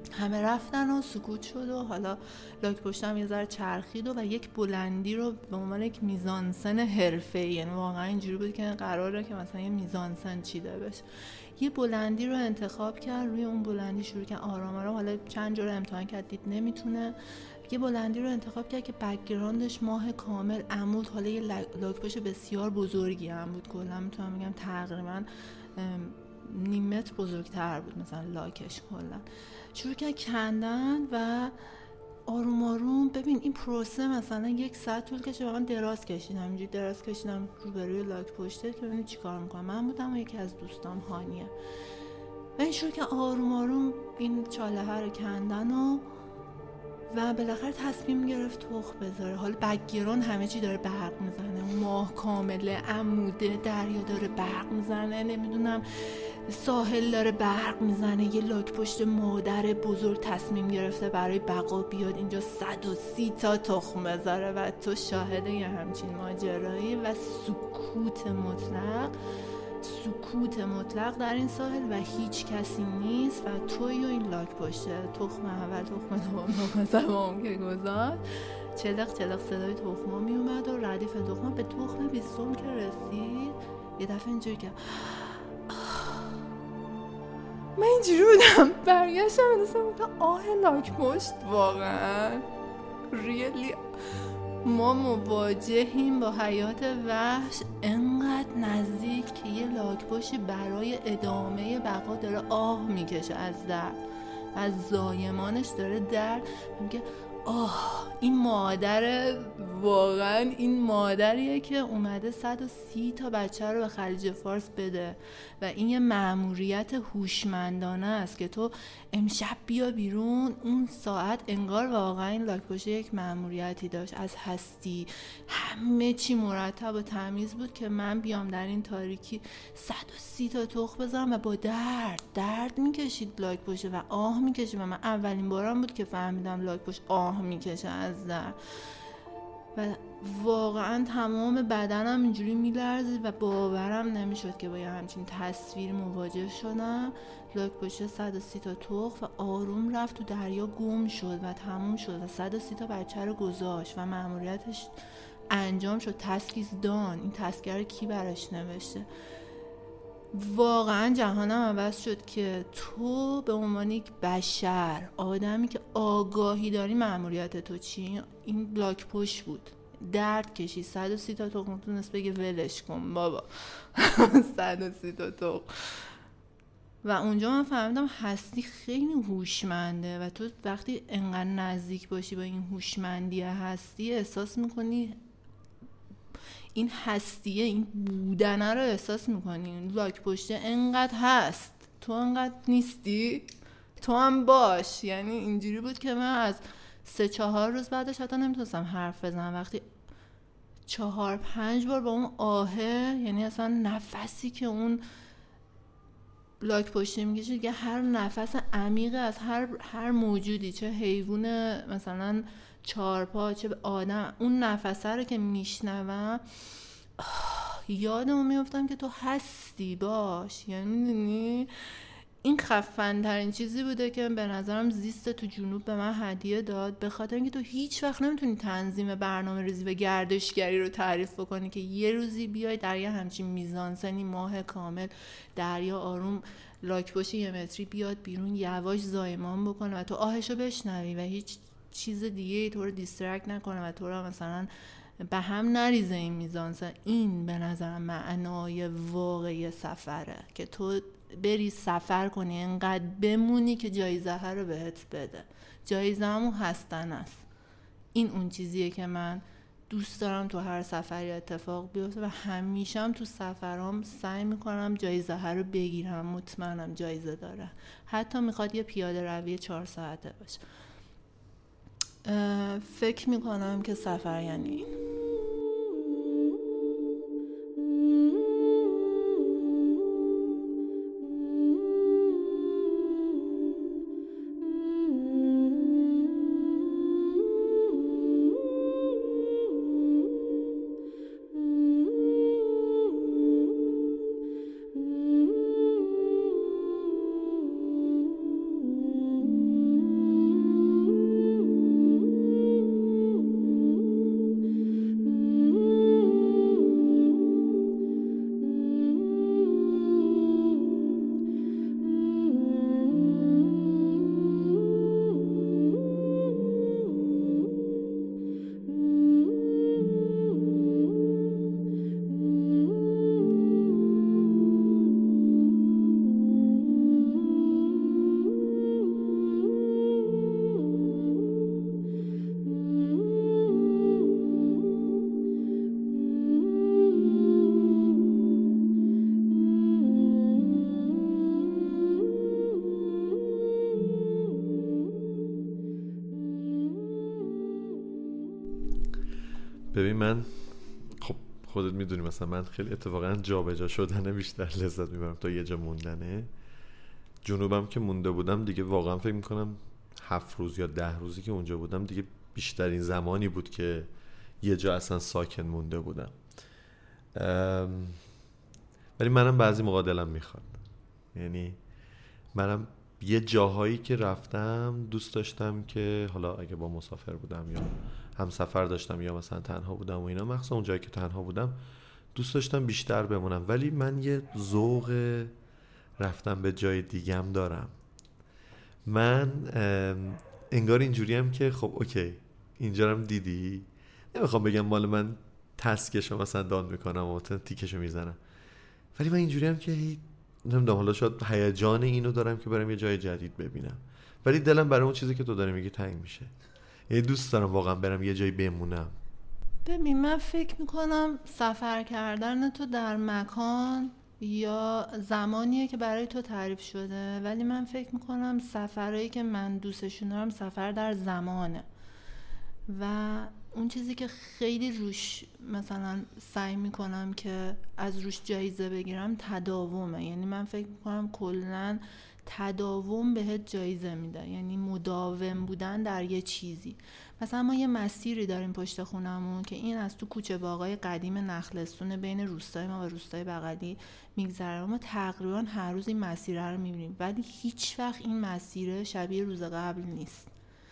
همه رفتن و سکوت شد و حالا لاک پشتم یه ذره چرخید و یک بلندی رو به عنوان یک میزانسن حرفه‌ای، یعنی واقعا اینجوری بود که قراره که مثلا یه میزانسن چیده بشه، یه بلندی رو انتخاب کرد، روی اون بلندی شروع کرد آرام آرام، حالا چند جور امتحان کرد دید نمیتونه، یه بلندی رو انتخاب کرد که بک‌گراندش ماه کامل عمود، حالا یه لاک پشت بسیار بزرگی هم بود، کلا میتونم بگم تقریبا نیم متر بزرگتر بود مثلا لاکش کلا. شروع کرد کندن و آروم آروم، ببین این پروسه مثلا 1 ساعت طول کشید و من دراز کشیدم، اینجوری دراز کشیدم روبروی لاک پشته که ببینید چی کار میکنم. من بودم و یکی از دوستان هانیه و این شروع که آروم آروم این چاله ها رو کندن و بالاخره تصمیم گرفت تخم بذاره. حالا بک‌گراند همه چی داره برق میزنه، ماه کامله، عموده، دریا داره برق میزنه، نمیدونم ساحل داره برق میزنه، یه لاک پشت مادر بزرگ تصمیم گرفته برای بقا بیاد اینجا 130 تا تخم بذاره و تو شاهد یه همچین ماجرایی و سکوت مطلق در این ساحل و هیچ کسی نیست و توی و این لاک پشته. تخم اول، تخم دوم، تخم سوم که گذاشت، چلق صدای تخم می اومد و ردیف تخم به تخم 20 که رسید یه دفعه اینجوری که من اینجوری بودم برگشتم بودم آه لاک پشت، واقعا ریلی ما مواجهیم با حیات وحش انقدر نزدیک که یه لاک پشتی برای ادامه بقا داره آه میکشه از درد، از زایمانش داره درد میگه آه. این مادر، واقعا این مادریه که اومده 130 تا بچه رو به خلیج فارس بده و این یه مأموریت هوشمندانه است که تو امشب بیا بیرون. اون ساعت انگار واقعا این لاک پشت یک مأموریتی داشت، از هستی همه چی مرتب و تمیز بود که من بیام در این تاریکی 130 تا تخم بذارم و با درد میکشید لاک پشت و آه میکشید و من اولین بارم بود که فهمیدم لاک پشت آه میکشه از درد و واقعا تمام بدنم اینجوری میلرزید و باورم نمیشد که با یه همچین تصویر مواجه شدم. لاک پشت 130 تا تخم و آروم رفت تو دریا گم شد و تموم شد و 130 تا بچه رو گذاشت و مأموریتش انجام شد. تسکیز دان، این تسکیه رو کی براش نوشته؟ واقعا جهانم عوض شد که تو به عنوان یک بشر، آدمی که آگاهی داری، مأموریت تو چی؟ این لاک پشت بود، درد کشی، 130 تا تخم تونست بگه ولش کن بابا 130 تا تخم. و اونجا من فهمیدم هستی خیلی هوشمنده و تو وقتی انقدر نزدیک باشی با این هوشمندی هستی احساس میکنی این هستیه، این بودنه رو احساس میکنی. این لاک پشته انقدر هست، تو انقدر نیستی، تو هم باش. یعنی اینجوری بود که من از 3-4 روز بعدش حتی نمیتونستم حرف بزنم، وقتی 4-5 بار با اون آهه، یعنی اصلا نفسی که اون لاک پشته میکشه که هر نفس عمیق از هر موجودی، چه حیوان مثلا 4 پا چه آدم، اون نفسه رو که میشنوم یادمو میافتم که تو هستی، باش. یعنی میدونی این خفن ترین چیزی بوده که به نظرم زیست تو جنوب به من هدیه داد، به خاطر اینکه تو هیچ وقت نمیتونی تنظیم برنامه ریزی و گردشگری رو تعریف بکنی که یه روزی بیای در یه همچین میزانسنی، ماه کامل، دریا آروم، لاک پشت 1 متری بیاد بیرون، یواش زایمان بکنه و تو آهشو بشنوی و هیچ چیز دیگه تو رو دیسترکت نکنه و تو رو مثلا به هم نریزه این میزانسن. این به نظرم معنای واقعی سفره، که تو بری سفر کنی انقدر بمونی که جایزه رو بهت بده. جایزه همون هستن است. این اون چیزیه که من دوست دارم تو هر سفری اتفاق بیفته و همیشه هم تو سفرام سعی میکنم جایزه رو بگیرم، مطمئنم جایزه داره، حتی میخواد یه پیاده روی 4 ساعته باشه. فکر میکنم که سفر یعنی این. ببین من خب خودت میدونی مثلا من خیلی اتفاقا جابجا شدن بیشتر لذت میبرم تا یه جا موندنه. جنوبم که مونده بودم دیگه واقعا فکر میکنم 7 روز یا 10 روزی که اونجا بودم دیگه بیشترین زمانی بود که یه جا اصلا ساکن مونده بودم. ولی منم بعضی موقع دلم میخواد، یعنی منم یه جاهایی که رفتم دوست داشتم که حالا اگه با مسافر بودم یا هم سفر داشتم یا مثلا تنها بودم و اینا، مخصوصا اون جایی که تنها بودم دوست داشتم بیشتر بمونم. ولی من یه ذوق رفتم به جای دیگم دارم. من انگار اینجوریم که خب اوکی اینجا هم دیدی، نمیخوام بگم مال من تسکشو مثلا دان میکنم و تیکشو میزنم، ولی من اینجوریم که نمیدونم حالا شاید هیجان اینو دارم که برم یه جای جدید ببینم، ولی دلم برای اون چیزی که تو داری میگی تنگ میشه. یعنی دوست دارم واقعا برم یه جایی بمونم. ببین من فکر میکنم سفر کردن تو در مکان یا زمانیه که برای تو تعریف شده، ولی من فکر میکنم سفرهایی که من دوستشون دارم سفر در زمانه و اون چیزی که خیلی روش مثلا سعی میکنم که از روش جایزه بگیرم تداومه. یعنی من فکر میکنم کلن تداوم بهت جایزه میده، یعنی مداوم بودن در یه چیزی. مثلا ما یه مسیری داریم پشت خونمون که این از تو کوچه باغای قدیم نخلستون بین روستای ما و روستای بغلی میگذره. ما تقریبا هر روز این مسیر رو میبینیم، ولی هیچ وقت این مسیر شبیه روز قبل نیست.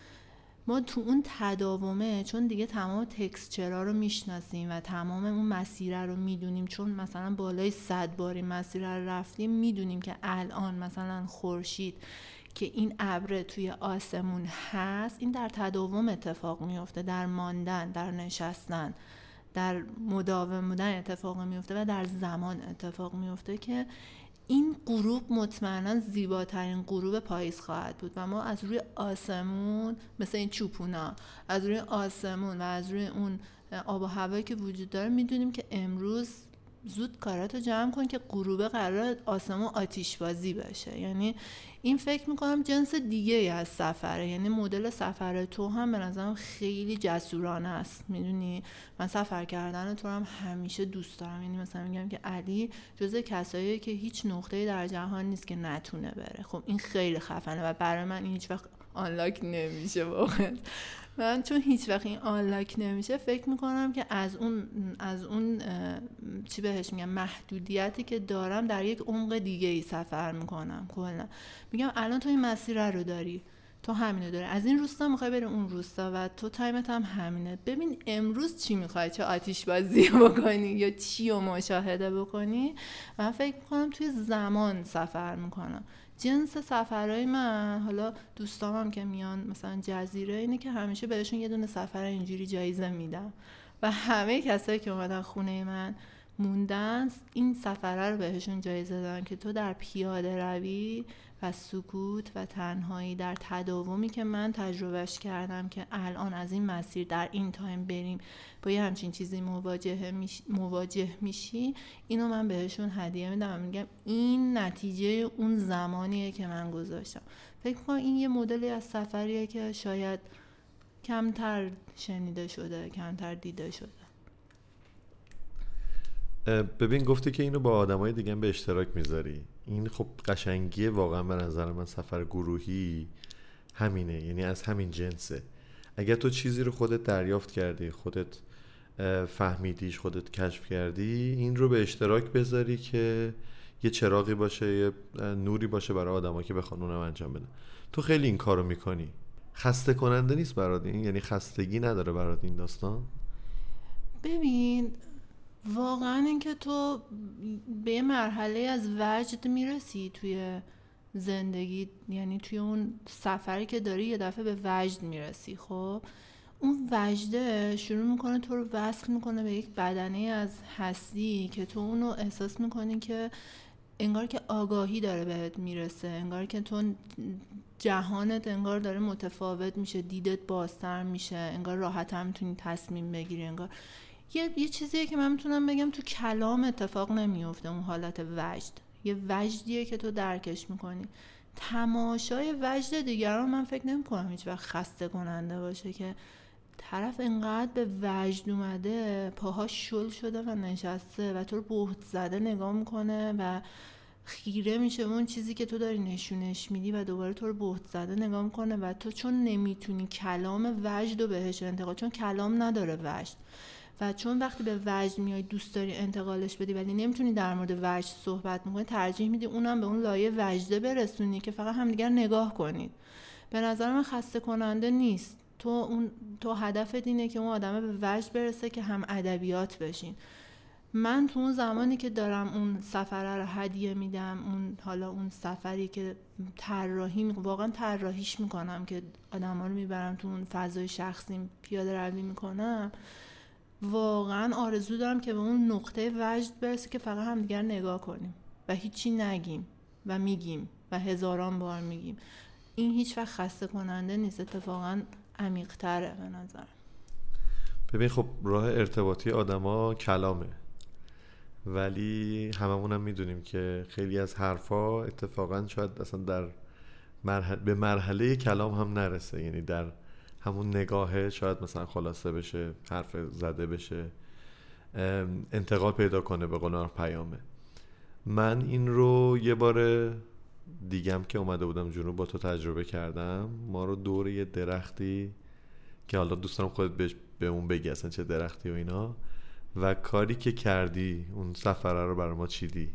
ما تو اون تداومه، چون دیگه تمام تکسچرها رو میشناسیم و تمام اون مسیر رو میدونیم، چون مثلا بالای 100 بار این مسیر رو رفتیم، میدونیم که الان مثلا خورشید که این ابر توی آسمون هست، این در تداوم اتفاق میفته، در ماندن، در نشستن، در مداوم بودن اتفاق میفته و در زمان اتفاق میفته که این غروب مطمئنا زیباترین غروب پاییز خواهد بود و ما از روی آسمون مثل این چوپونا از روی آسمون و از روی اون آب و هوایی که وجود داره میدونیم که امروز زود کاراتو جمع کن که غروب قرار آسمون آتیش بازی بشه. یعنی این فکر میکنم جنس دیگه از سفره، یعنی مدل سفر تو هم به نظرم خیلی جسورانه است. میدونی من سفر کردن تو هم همیشه دوست دارم، یعنی مثلا میگم که علی جزء کساییه که هیچ نقطه‌ای در جهان نیست که نتونه بره. خب این خیلی خفنه و برای من این هیچ وقت آنلاک نمیشه واقعا. من چون هیچ وقت این آنلاک نمیشه فکر میکنم که از اون چی بهش میگم محدودیتی که دارم در یک عمق دیگه ای سفر میکنم. کلا میگم الان تو این مسیر رو داری، تو همینو داری، از این روستا میخوای بری اون روستا و تو تایمت هم همینه. ببین امروز چی میخوای، چه آتیش بازی بکنی یا چی رو مشاهده بکنی. من فکر میکنم توی زمان سفر میکنم. جنس سفرهای من، حالا دوستامم که میان مثلا جزیره، اینه که همیشه بهشون یه دونه سفر اینجوری جایزه میدم و همه کسایی که اومدن خونه من موندن این سفره رو بهشون جایزه دادن که تو در پیاده روی و سکوت و تنهایی در تداومی که من تجربهش کردم که الان از این مسیر در این تایم بریم با یه همچین چیزی مواجه میشی، اینو من بهشون هدیه میدم و میگم این نتیجه اون زمانیه که من گذاشتم. فکر کنم این یه مدلی از سفریه که شاید کمتر شنیده شده، کمتر دیده شده. ببین گفتی که اینو با آدمای دیگه به اشتراک میذاری، این خب قشنگیه واقعا. به نظر من سفر گروهی همینه، یعنی از همین جنسه. اگر تو چیزی رو خودت دریافت کردی، خودت فهمیدیش، خودت کشف کردی، این رو به اشتراک بذاری که یه چراغی باشه، یه نوری باشه برای آدما که بخوان اونم انجام بدن. تو خیلی این کارو میکنی. خسته کننده نیست برات این؟ یعنی خستگی نداره برات این داستان؟ ببین واقعا اینکه تو به یه مرحله از وجد میرسی توی زندگی، یعنی توی اون سفری که داری یه دفعه به وجد میرسی. خب اون وجده شروع میکنه تو رو وصل میکنه به یک بدنه از هستی که تو اونو احساس میکنی که انگار که آگاهی داره بهت میرسه، انگار که تو جهانت انگار داره متفاوت میشه، دیدت بازتر میشه، انگار راحت‌تر میتونی تصمیم بگیری. انگار یه چیزیه که من میتونم بگم تو کلام اتفاق نمیفته. اون حالت وجد یه وجدیه که تو درکش میکنی. تماشای وجد دیگران من فکر نمیکنم هیچ وقت خسته کننده باشه، که طرف انقدر به وجد اومده، پاهاش شل شده و نشسته و تو رو بهت زده نگاه میکنه و خیره میشه اون چیزی که تو داری نشونش میدی و دوباره تو رو بهت زده نگاه میکنه و تو چون نمیتونی کلام وجد رو بهش انتقال، چون کلام نداره وجد و چون وقتی به وجد میای دوست داری انتقالش بدی ولی نمیتونی در مورد وجد صحبت میکنی، ترجیح میدی اونم به اون لایه وجده برسونی که فقط همدیگر نگاه کنید. به نظر من خسته کننده نیست. تو هدفت اینه که اون آدمه به وجد برسه که هم ادبیات بشین. من تو اون زمانی که دارم اون سفره رو هدیه میدم، اون سفری که واقعا طراحیش میکنم که آدما رو میبرم تو اون فضای شخصی پیاده روی میکنم، واقعا آرزو دارم که به اون نقطه وجد برسه که فقط هم دیگر نگاه کنیم و هیچی نگیم و میگیم و هزاران بار میگیم. این هیچ وقت خسته کننده نیست، اتفاقا عمیق‌تره به نظرم. ببین خب راه ارتباطی آدما کلامه، ولی هممونم میدونیم که خیلی از حرفا اتفاقا شاید اصلا به مرحله کلام هم نرسه، یعنی در همون نگاهه شاید مثلا خلاصه بشه، حرف زده بشه، انتقال پیدا کنه، به قول پیامه. من این رو یه بار دیگم که اومده بودم جنوب با تو تجربه کردم. ما رو دور یه درختی که حالا دوست دارم خودت به اون بگی اصلا چه درختی و اینا، و کاری که کردی اون سفره رو برای ما چیدی.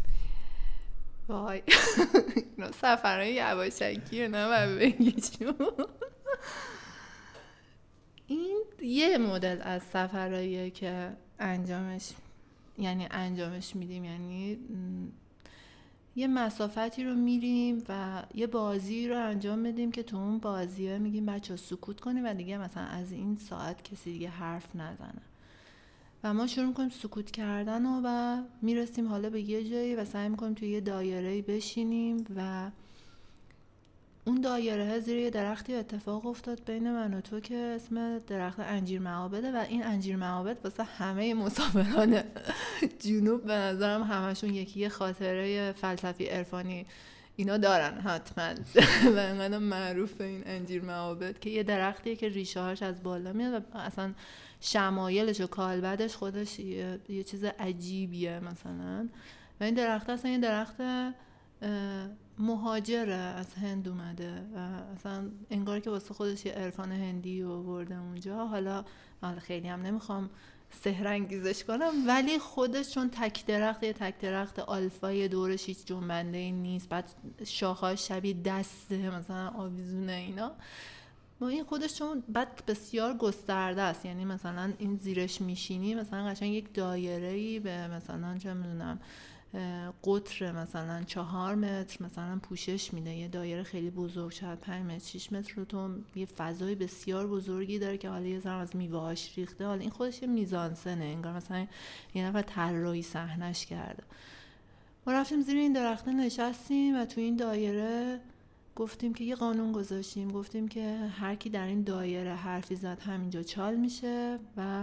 وای اینا سفرهای یواشکیه نه و بگیشون. این یه مدل از سفرهاییه که انجامش میدیم، یعنی یه مسافتی رو میریم و یه بازی رو انجام میدیم که تو اون بازیه میگیم بچه سکوت کنیم و دیگه مثلا از این ساعت کسی دیگه حرف نزنه و ما شروع میکنیم سکوت کردن و میرسیم حالا به یه جایی و سعی میکنیم توی یه دایره‌ای بشینیم و اون دایره زیر یه درختی اتفاق افتاد بین من و تو که اسم درخت انجیر معابده و این انجیر معابد واسه همه مسافران جنوب به نظرم همشون یکی خاطره فلسفی عرفانی اینا دارن حتما و انقدر معروفه این انجیر معابد که یه درختیه که ریشه هاش از بالا میاد و اصلا شمایلش و کالبدش خودش یه چیز عجیبیه مثلا. و این درخت اصلا یه درخت مهاجره، از هند اومده و اصلا انگار که واسه خودش یه عرفان هندی آورده اونجا. حالا خیلی هم نمیخوام سحرانگیزش کنم، ولی خودش چون تک درخت آلفای دورش هیچ جنبنده‌ای نیست، بعد شاخه‌اش شبیه دسته مثلا آویزونه اینا، ما این خودش چون بعد بسیار گسترده است، یعنی مثلا این زیرش میشینی مثلا قشنگ یک دایره‌ای به مثلا چه میدونم قطر مثلا 4 متر مثلا پوشش میده، یه دایره خیلی بزرگ شاید 5 متر 6 متر رو تو یه فضای بسیار بزرگی داره که حالا یه ذره از میوه‌هاش ریخته. حالا این خودش یه میزانسنه، انگار مثلا یه نفر طراحی صحنه‌اش کرده. ما رفتیم زیر این درخت نشستیم و تو این دایره گفتیم که یه قانون گذاشتیم، گفتیم که هر کی در این دایره حرفی زد همینجا چال میشه و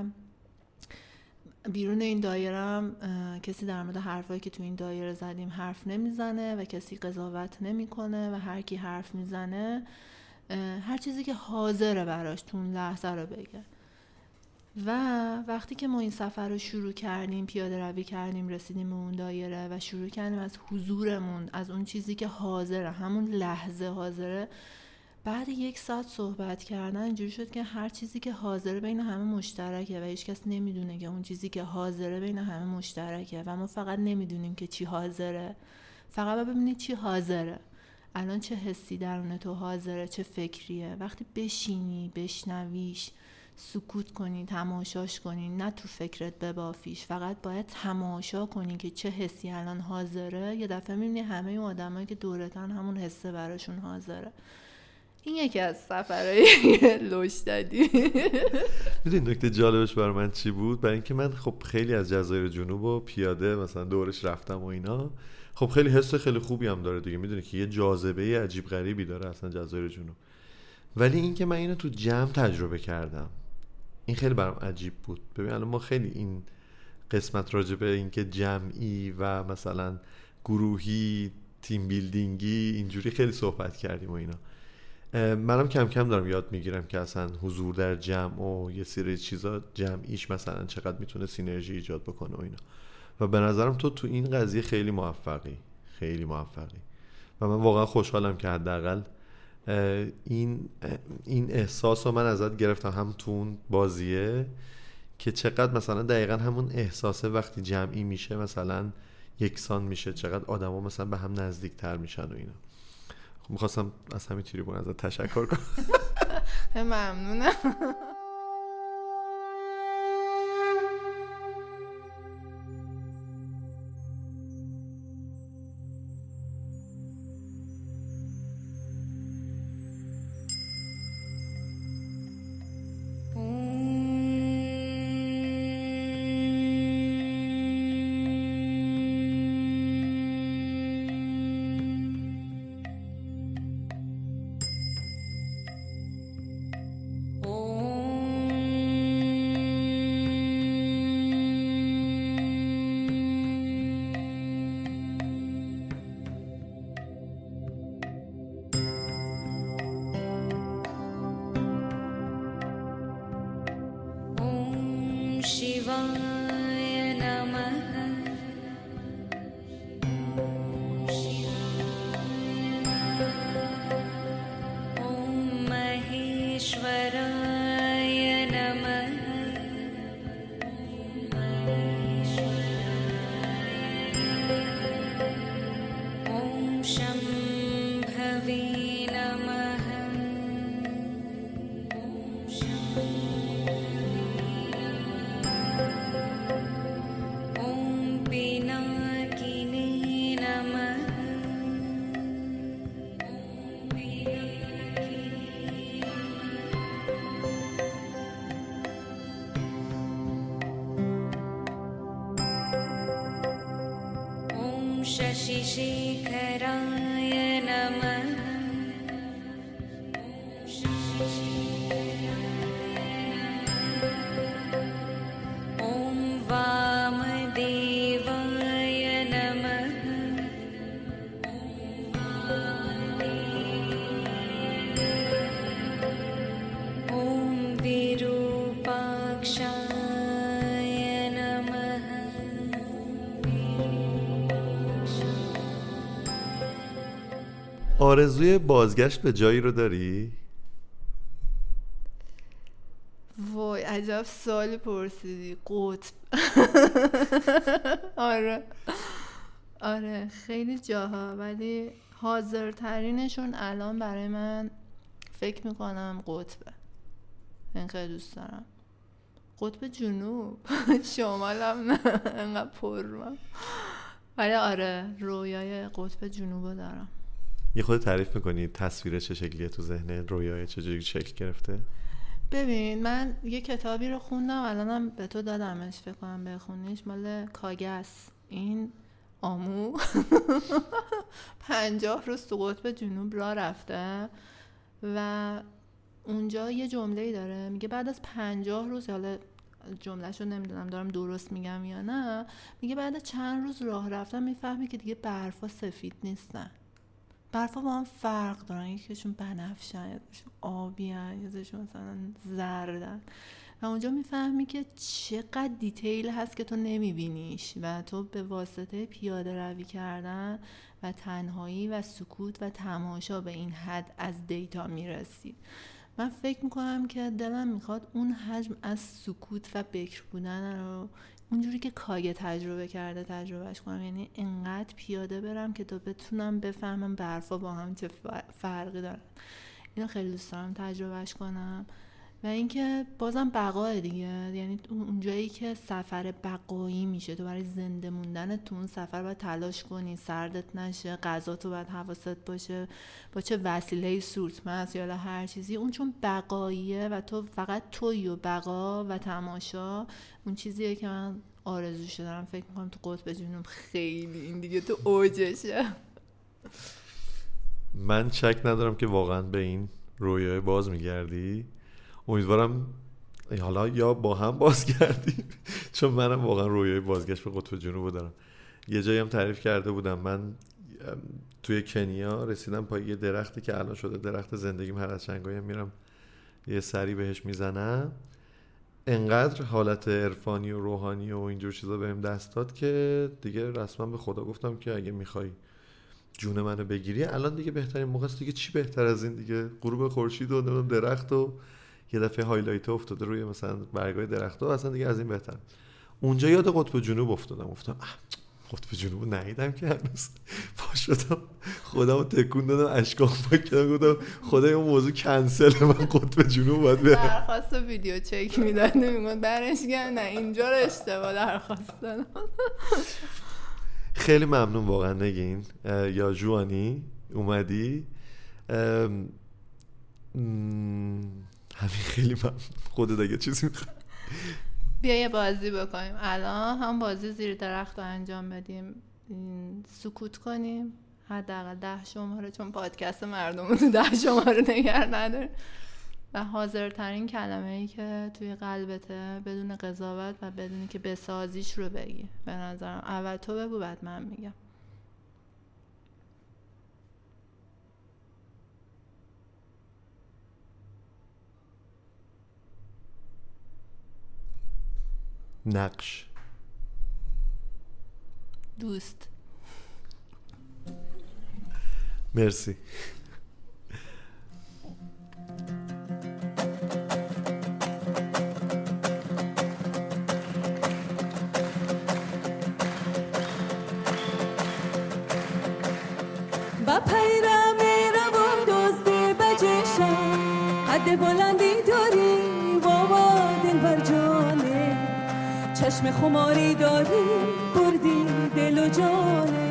بیرون این دایره هم کسی در مورد حرفایی که تو این دایره زدیم حرف نمیزنه و کسی قضاوت نمیکنه و هر کی حرف میزنه هر چیزی که حاضره براش تو اون لحظه رو بگه. و وقتی که ما این سفر رو شروع کردیم، پیاده روی کردیم، رسیدیم به اون دایره و شروع کردیم از حضورمون، از اون چیزی که حاضره، همون لحظه حاضره، بعد 1 ساعت صحبت کردن اینجوری شد که هر چیزی که حاضره بین همه مشترکه و هیچ کس نمیدونه که اون چیزی که حاضره بین همه مشترکه و ما فقط نمیدونیم که چی حاضره. فقط ببینید چی حاضره، الان چه حسی درون تو حاضره، چه فکریه. وقتی بشینی بشنویش، سکوت کنی، تماشاش کنی، نه تو فکرت ببافیش، فقط باید تماشا کنی که چه حسی الان حاضره، یه دفعه میبینی همه اون آدمایی که دورتن همون حسه براشون حاضره. این یکی از سفرهای لوش دادی. میدونی نکته جالبش برای من چی بود؟ برای اینکه من خب خیلی از جزایر جنوب و پیاده مثلا دورش رفتم و اینا، خب خیلی حس خیلی خوبی هم داره دیگه، میدونی که یه جاذبه عجیب غریبی داره اصلا جزایر جنوب. ولی این که من اینو تو جمع تجربه کردم، این خیلی برام عجیب بود. ببین الان ما خیلی این قسمت راجع به این که جمعی و مثلا گروهی، تیم بیلدینگی، اینجوری خیلی صحبت کردیم و اینا، منم کم کم دارم یاد میگیرم که اصلا حضور در جمع و یه سری چیزا جمعیش مثلا چقدر میتونه سینرژی ایجاد بکنه و اینا. و به نظرم تو این قضیه خیلی موفقی و من واقعا خوشحالم که حداقل این احساس رو من ازت گرفتم، هم تو اون بازیه که چقدر مثلا دقیقا همون احساسه وقتی جمعی میشه مثلا یکسان میشه، چقدر آدما مثلا به هم نزدیکتر میشن و اینا. خب میخواستم از همین تریبون ازت تشکر کنم. ممنونم. शशिशेखराय नमः। ॐ वामदेवाय नमः। ॐ विरूपाक्षाय नमः। آرزوی بازگشت به جایی رو داری؟ وای عجب سوالی پرسیدی. قطب. آره خیلی جاها، ولی حاضرترینشون الان برای من فکر میکنم قطبه. این خیلی دوست دارم. قطب جنوب. شمالم نه انقدر پرم، ولی آره رویای قطب جنوبو دارم. یه خود تعریف میکنی تصویر چه شکلیه تو ذهنت؟ رویای چجوری شکل گرفته؟ ببین من یه کتابی رو خوندم، الانم به تو دادمش، فکر کنم بخونیش، مال کاگس. این آمو 50 روز تو قطب جنوب راه رفته و اونجا یه جمله‌ای داره میگه بعد از 50 روز، حالا جمله‌شو نمیدونم دارم درست میگم یا نه، میگه بعد از چند روز راه رفتن میفهمی که دیگه برفا سفید نیستن، برفا با هم فرق دارن، یکیشون بنفشن، یکیشون آبی هن، یکیشون مثلا زردن و اونجا میفهمی که چقدر دیتیل هست که تو نمیبینیش و تو به واسطه پیاده روی کردن و تنهایی و سکوت و تماشا به این حد از دیتا میرسی. من فکر میکنم که دلم میخواد اون حجم از سکوت و بکر بودن رو اونجوری که کاگه تجربه کرده تجربهش کنم، یعنی انقدر پیاده برم که تا بتونم بفهمم برفا با هم چه فرقی دارن. اینو خیلی دوست دارم تجربهش کنم. و اینکه بازم بقای دیگه، یعنی اونجایی که سفر بقایی میشه، تو برای زنده موندن تو اون سفر باید تلاش کنی، سردت نشه، غذا تو باید حواست باشه، با چه وسیله سورتمه یا هر چیزی، اون چون بقاییه و تو فقط تویی و بقا و تماشا، اون چیزیه که من آرزوش دارم. فکر میکنم تو قطب جنوب خیلی این دیگه تو اوجشه. من شک ندارم که واقعا به این رویای باز میگردی. امیدوارم حالا یا با هم بازگردیم، چون منم واقعا رویای بازگشت به قطب جنوب دارم. یه جایی هم تعریف کرده بودم، من توی کنیا رسیدم پای یه درختی که الان شده درخت زندگیم، هر از چنگاهی میرم یه سری بهش میزنم. انقدر حالت عرفانی و روحانی و اینجور چیزا بهم دست داد که دیگه رسما به خدا گفتم که اگه میخوای جون منو بگیری الان دیگه بهترین موقع است. دیگه چی بهتر از این دیگه؟ غروب خورشید و درخت و یه دفعه هایلایت افتاده روی مثلا برگای درخت و اصلا دیگه از این بهتر. اونجا یاد قطب جنوب افتادم. قطب جنوب ندیدم که هنوز. پا شدم خودمو تکون دادم، اشکام پاک کردم، گفتم خدای اون موضوع کنسل، من قطب جنوب باید برم. درخواست ویدیو چک میدن نمیگن برش گرد، نه اینجا رو اشتباه درخواست دادم. خیلی ممنون واقعا نگین یا جوانی اومدی. همین خیلی ممنون. خودت اگه چیزی میخوای بیا یه بازی بکنیم الان، هم بازی زیر درخت رو انجام بدیم، سکوت کنیم حداقل 10 شماره، چون پادکست مردم رو 10 شماره نگه نداره، و حاضرترین کلمه‌ای که توی قلبته بدون قضاوت و بدونی که بسازیش رو بگی. به نظرم اول تو بگو بعد من میگم. نقش. دوست. مرسی. با پیرم روان دزده بجشم، حد بلندی داری بابا دلبر جانه، چشم خماری داری بردی دل و جانه،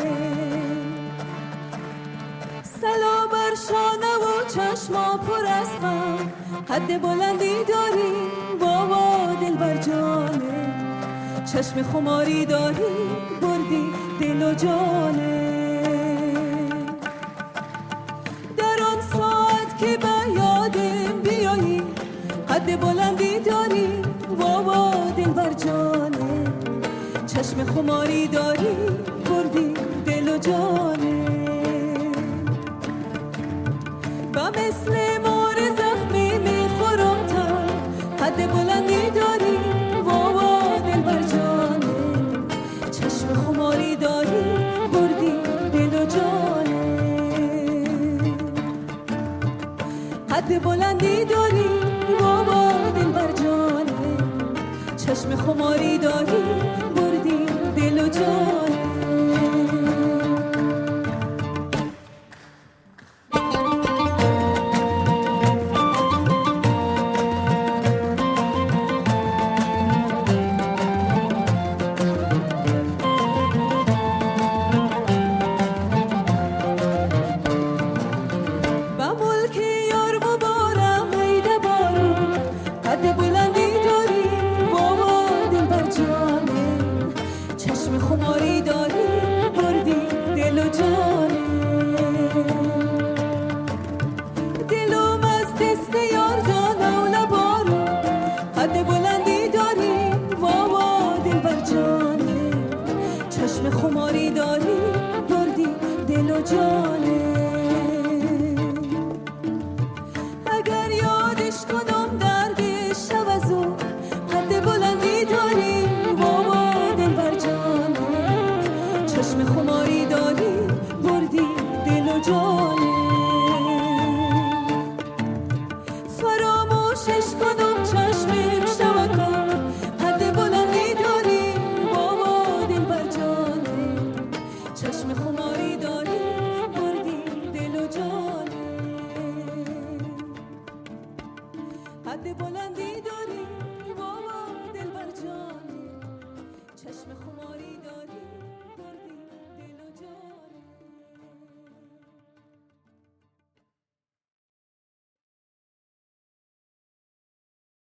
سلام بر شانه و چشما پر از غم، حد بلندی داری بابا دلبر جانه، چشم خماری داری بردی دل و جانه، در آن ساعت که به یادم بیایی حد بلندی داری بابا دلبر جانه، چشم خماری داری بردی دل و جانه، و مثل مار زخمی میخورم حد بلندی داری بابا دلبر جانه، چشم خماری داری بردی دل و جانه، حد بلندی داری بابا دلبر جانه، چشم خماری داری بردی دل و جانه. خماری داری بردی دل و جانه، اگر یادش کنم درد شب از او حد بلندی داری بابا دلبر جانه، چشم خماری داری بردی دل و جانه،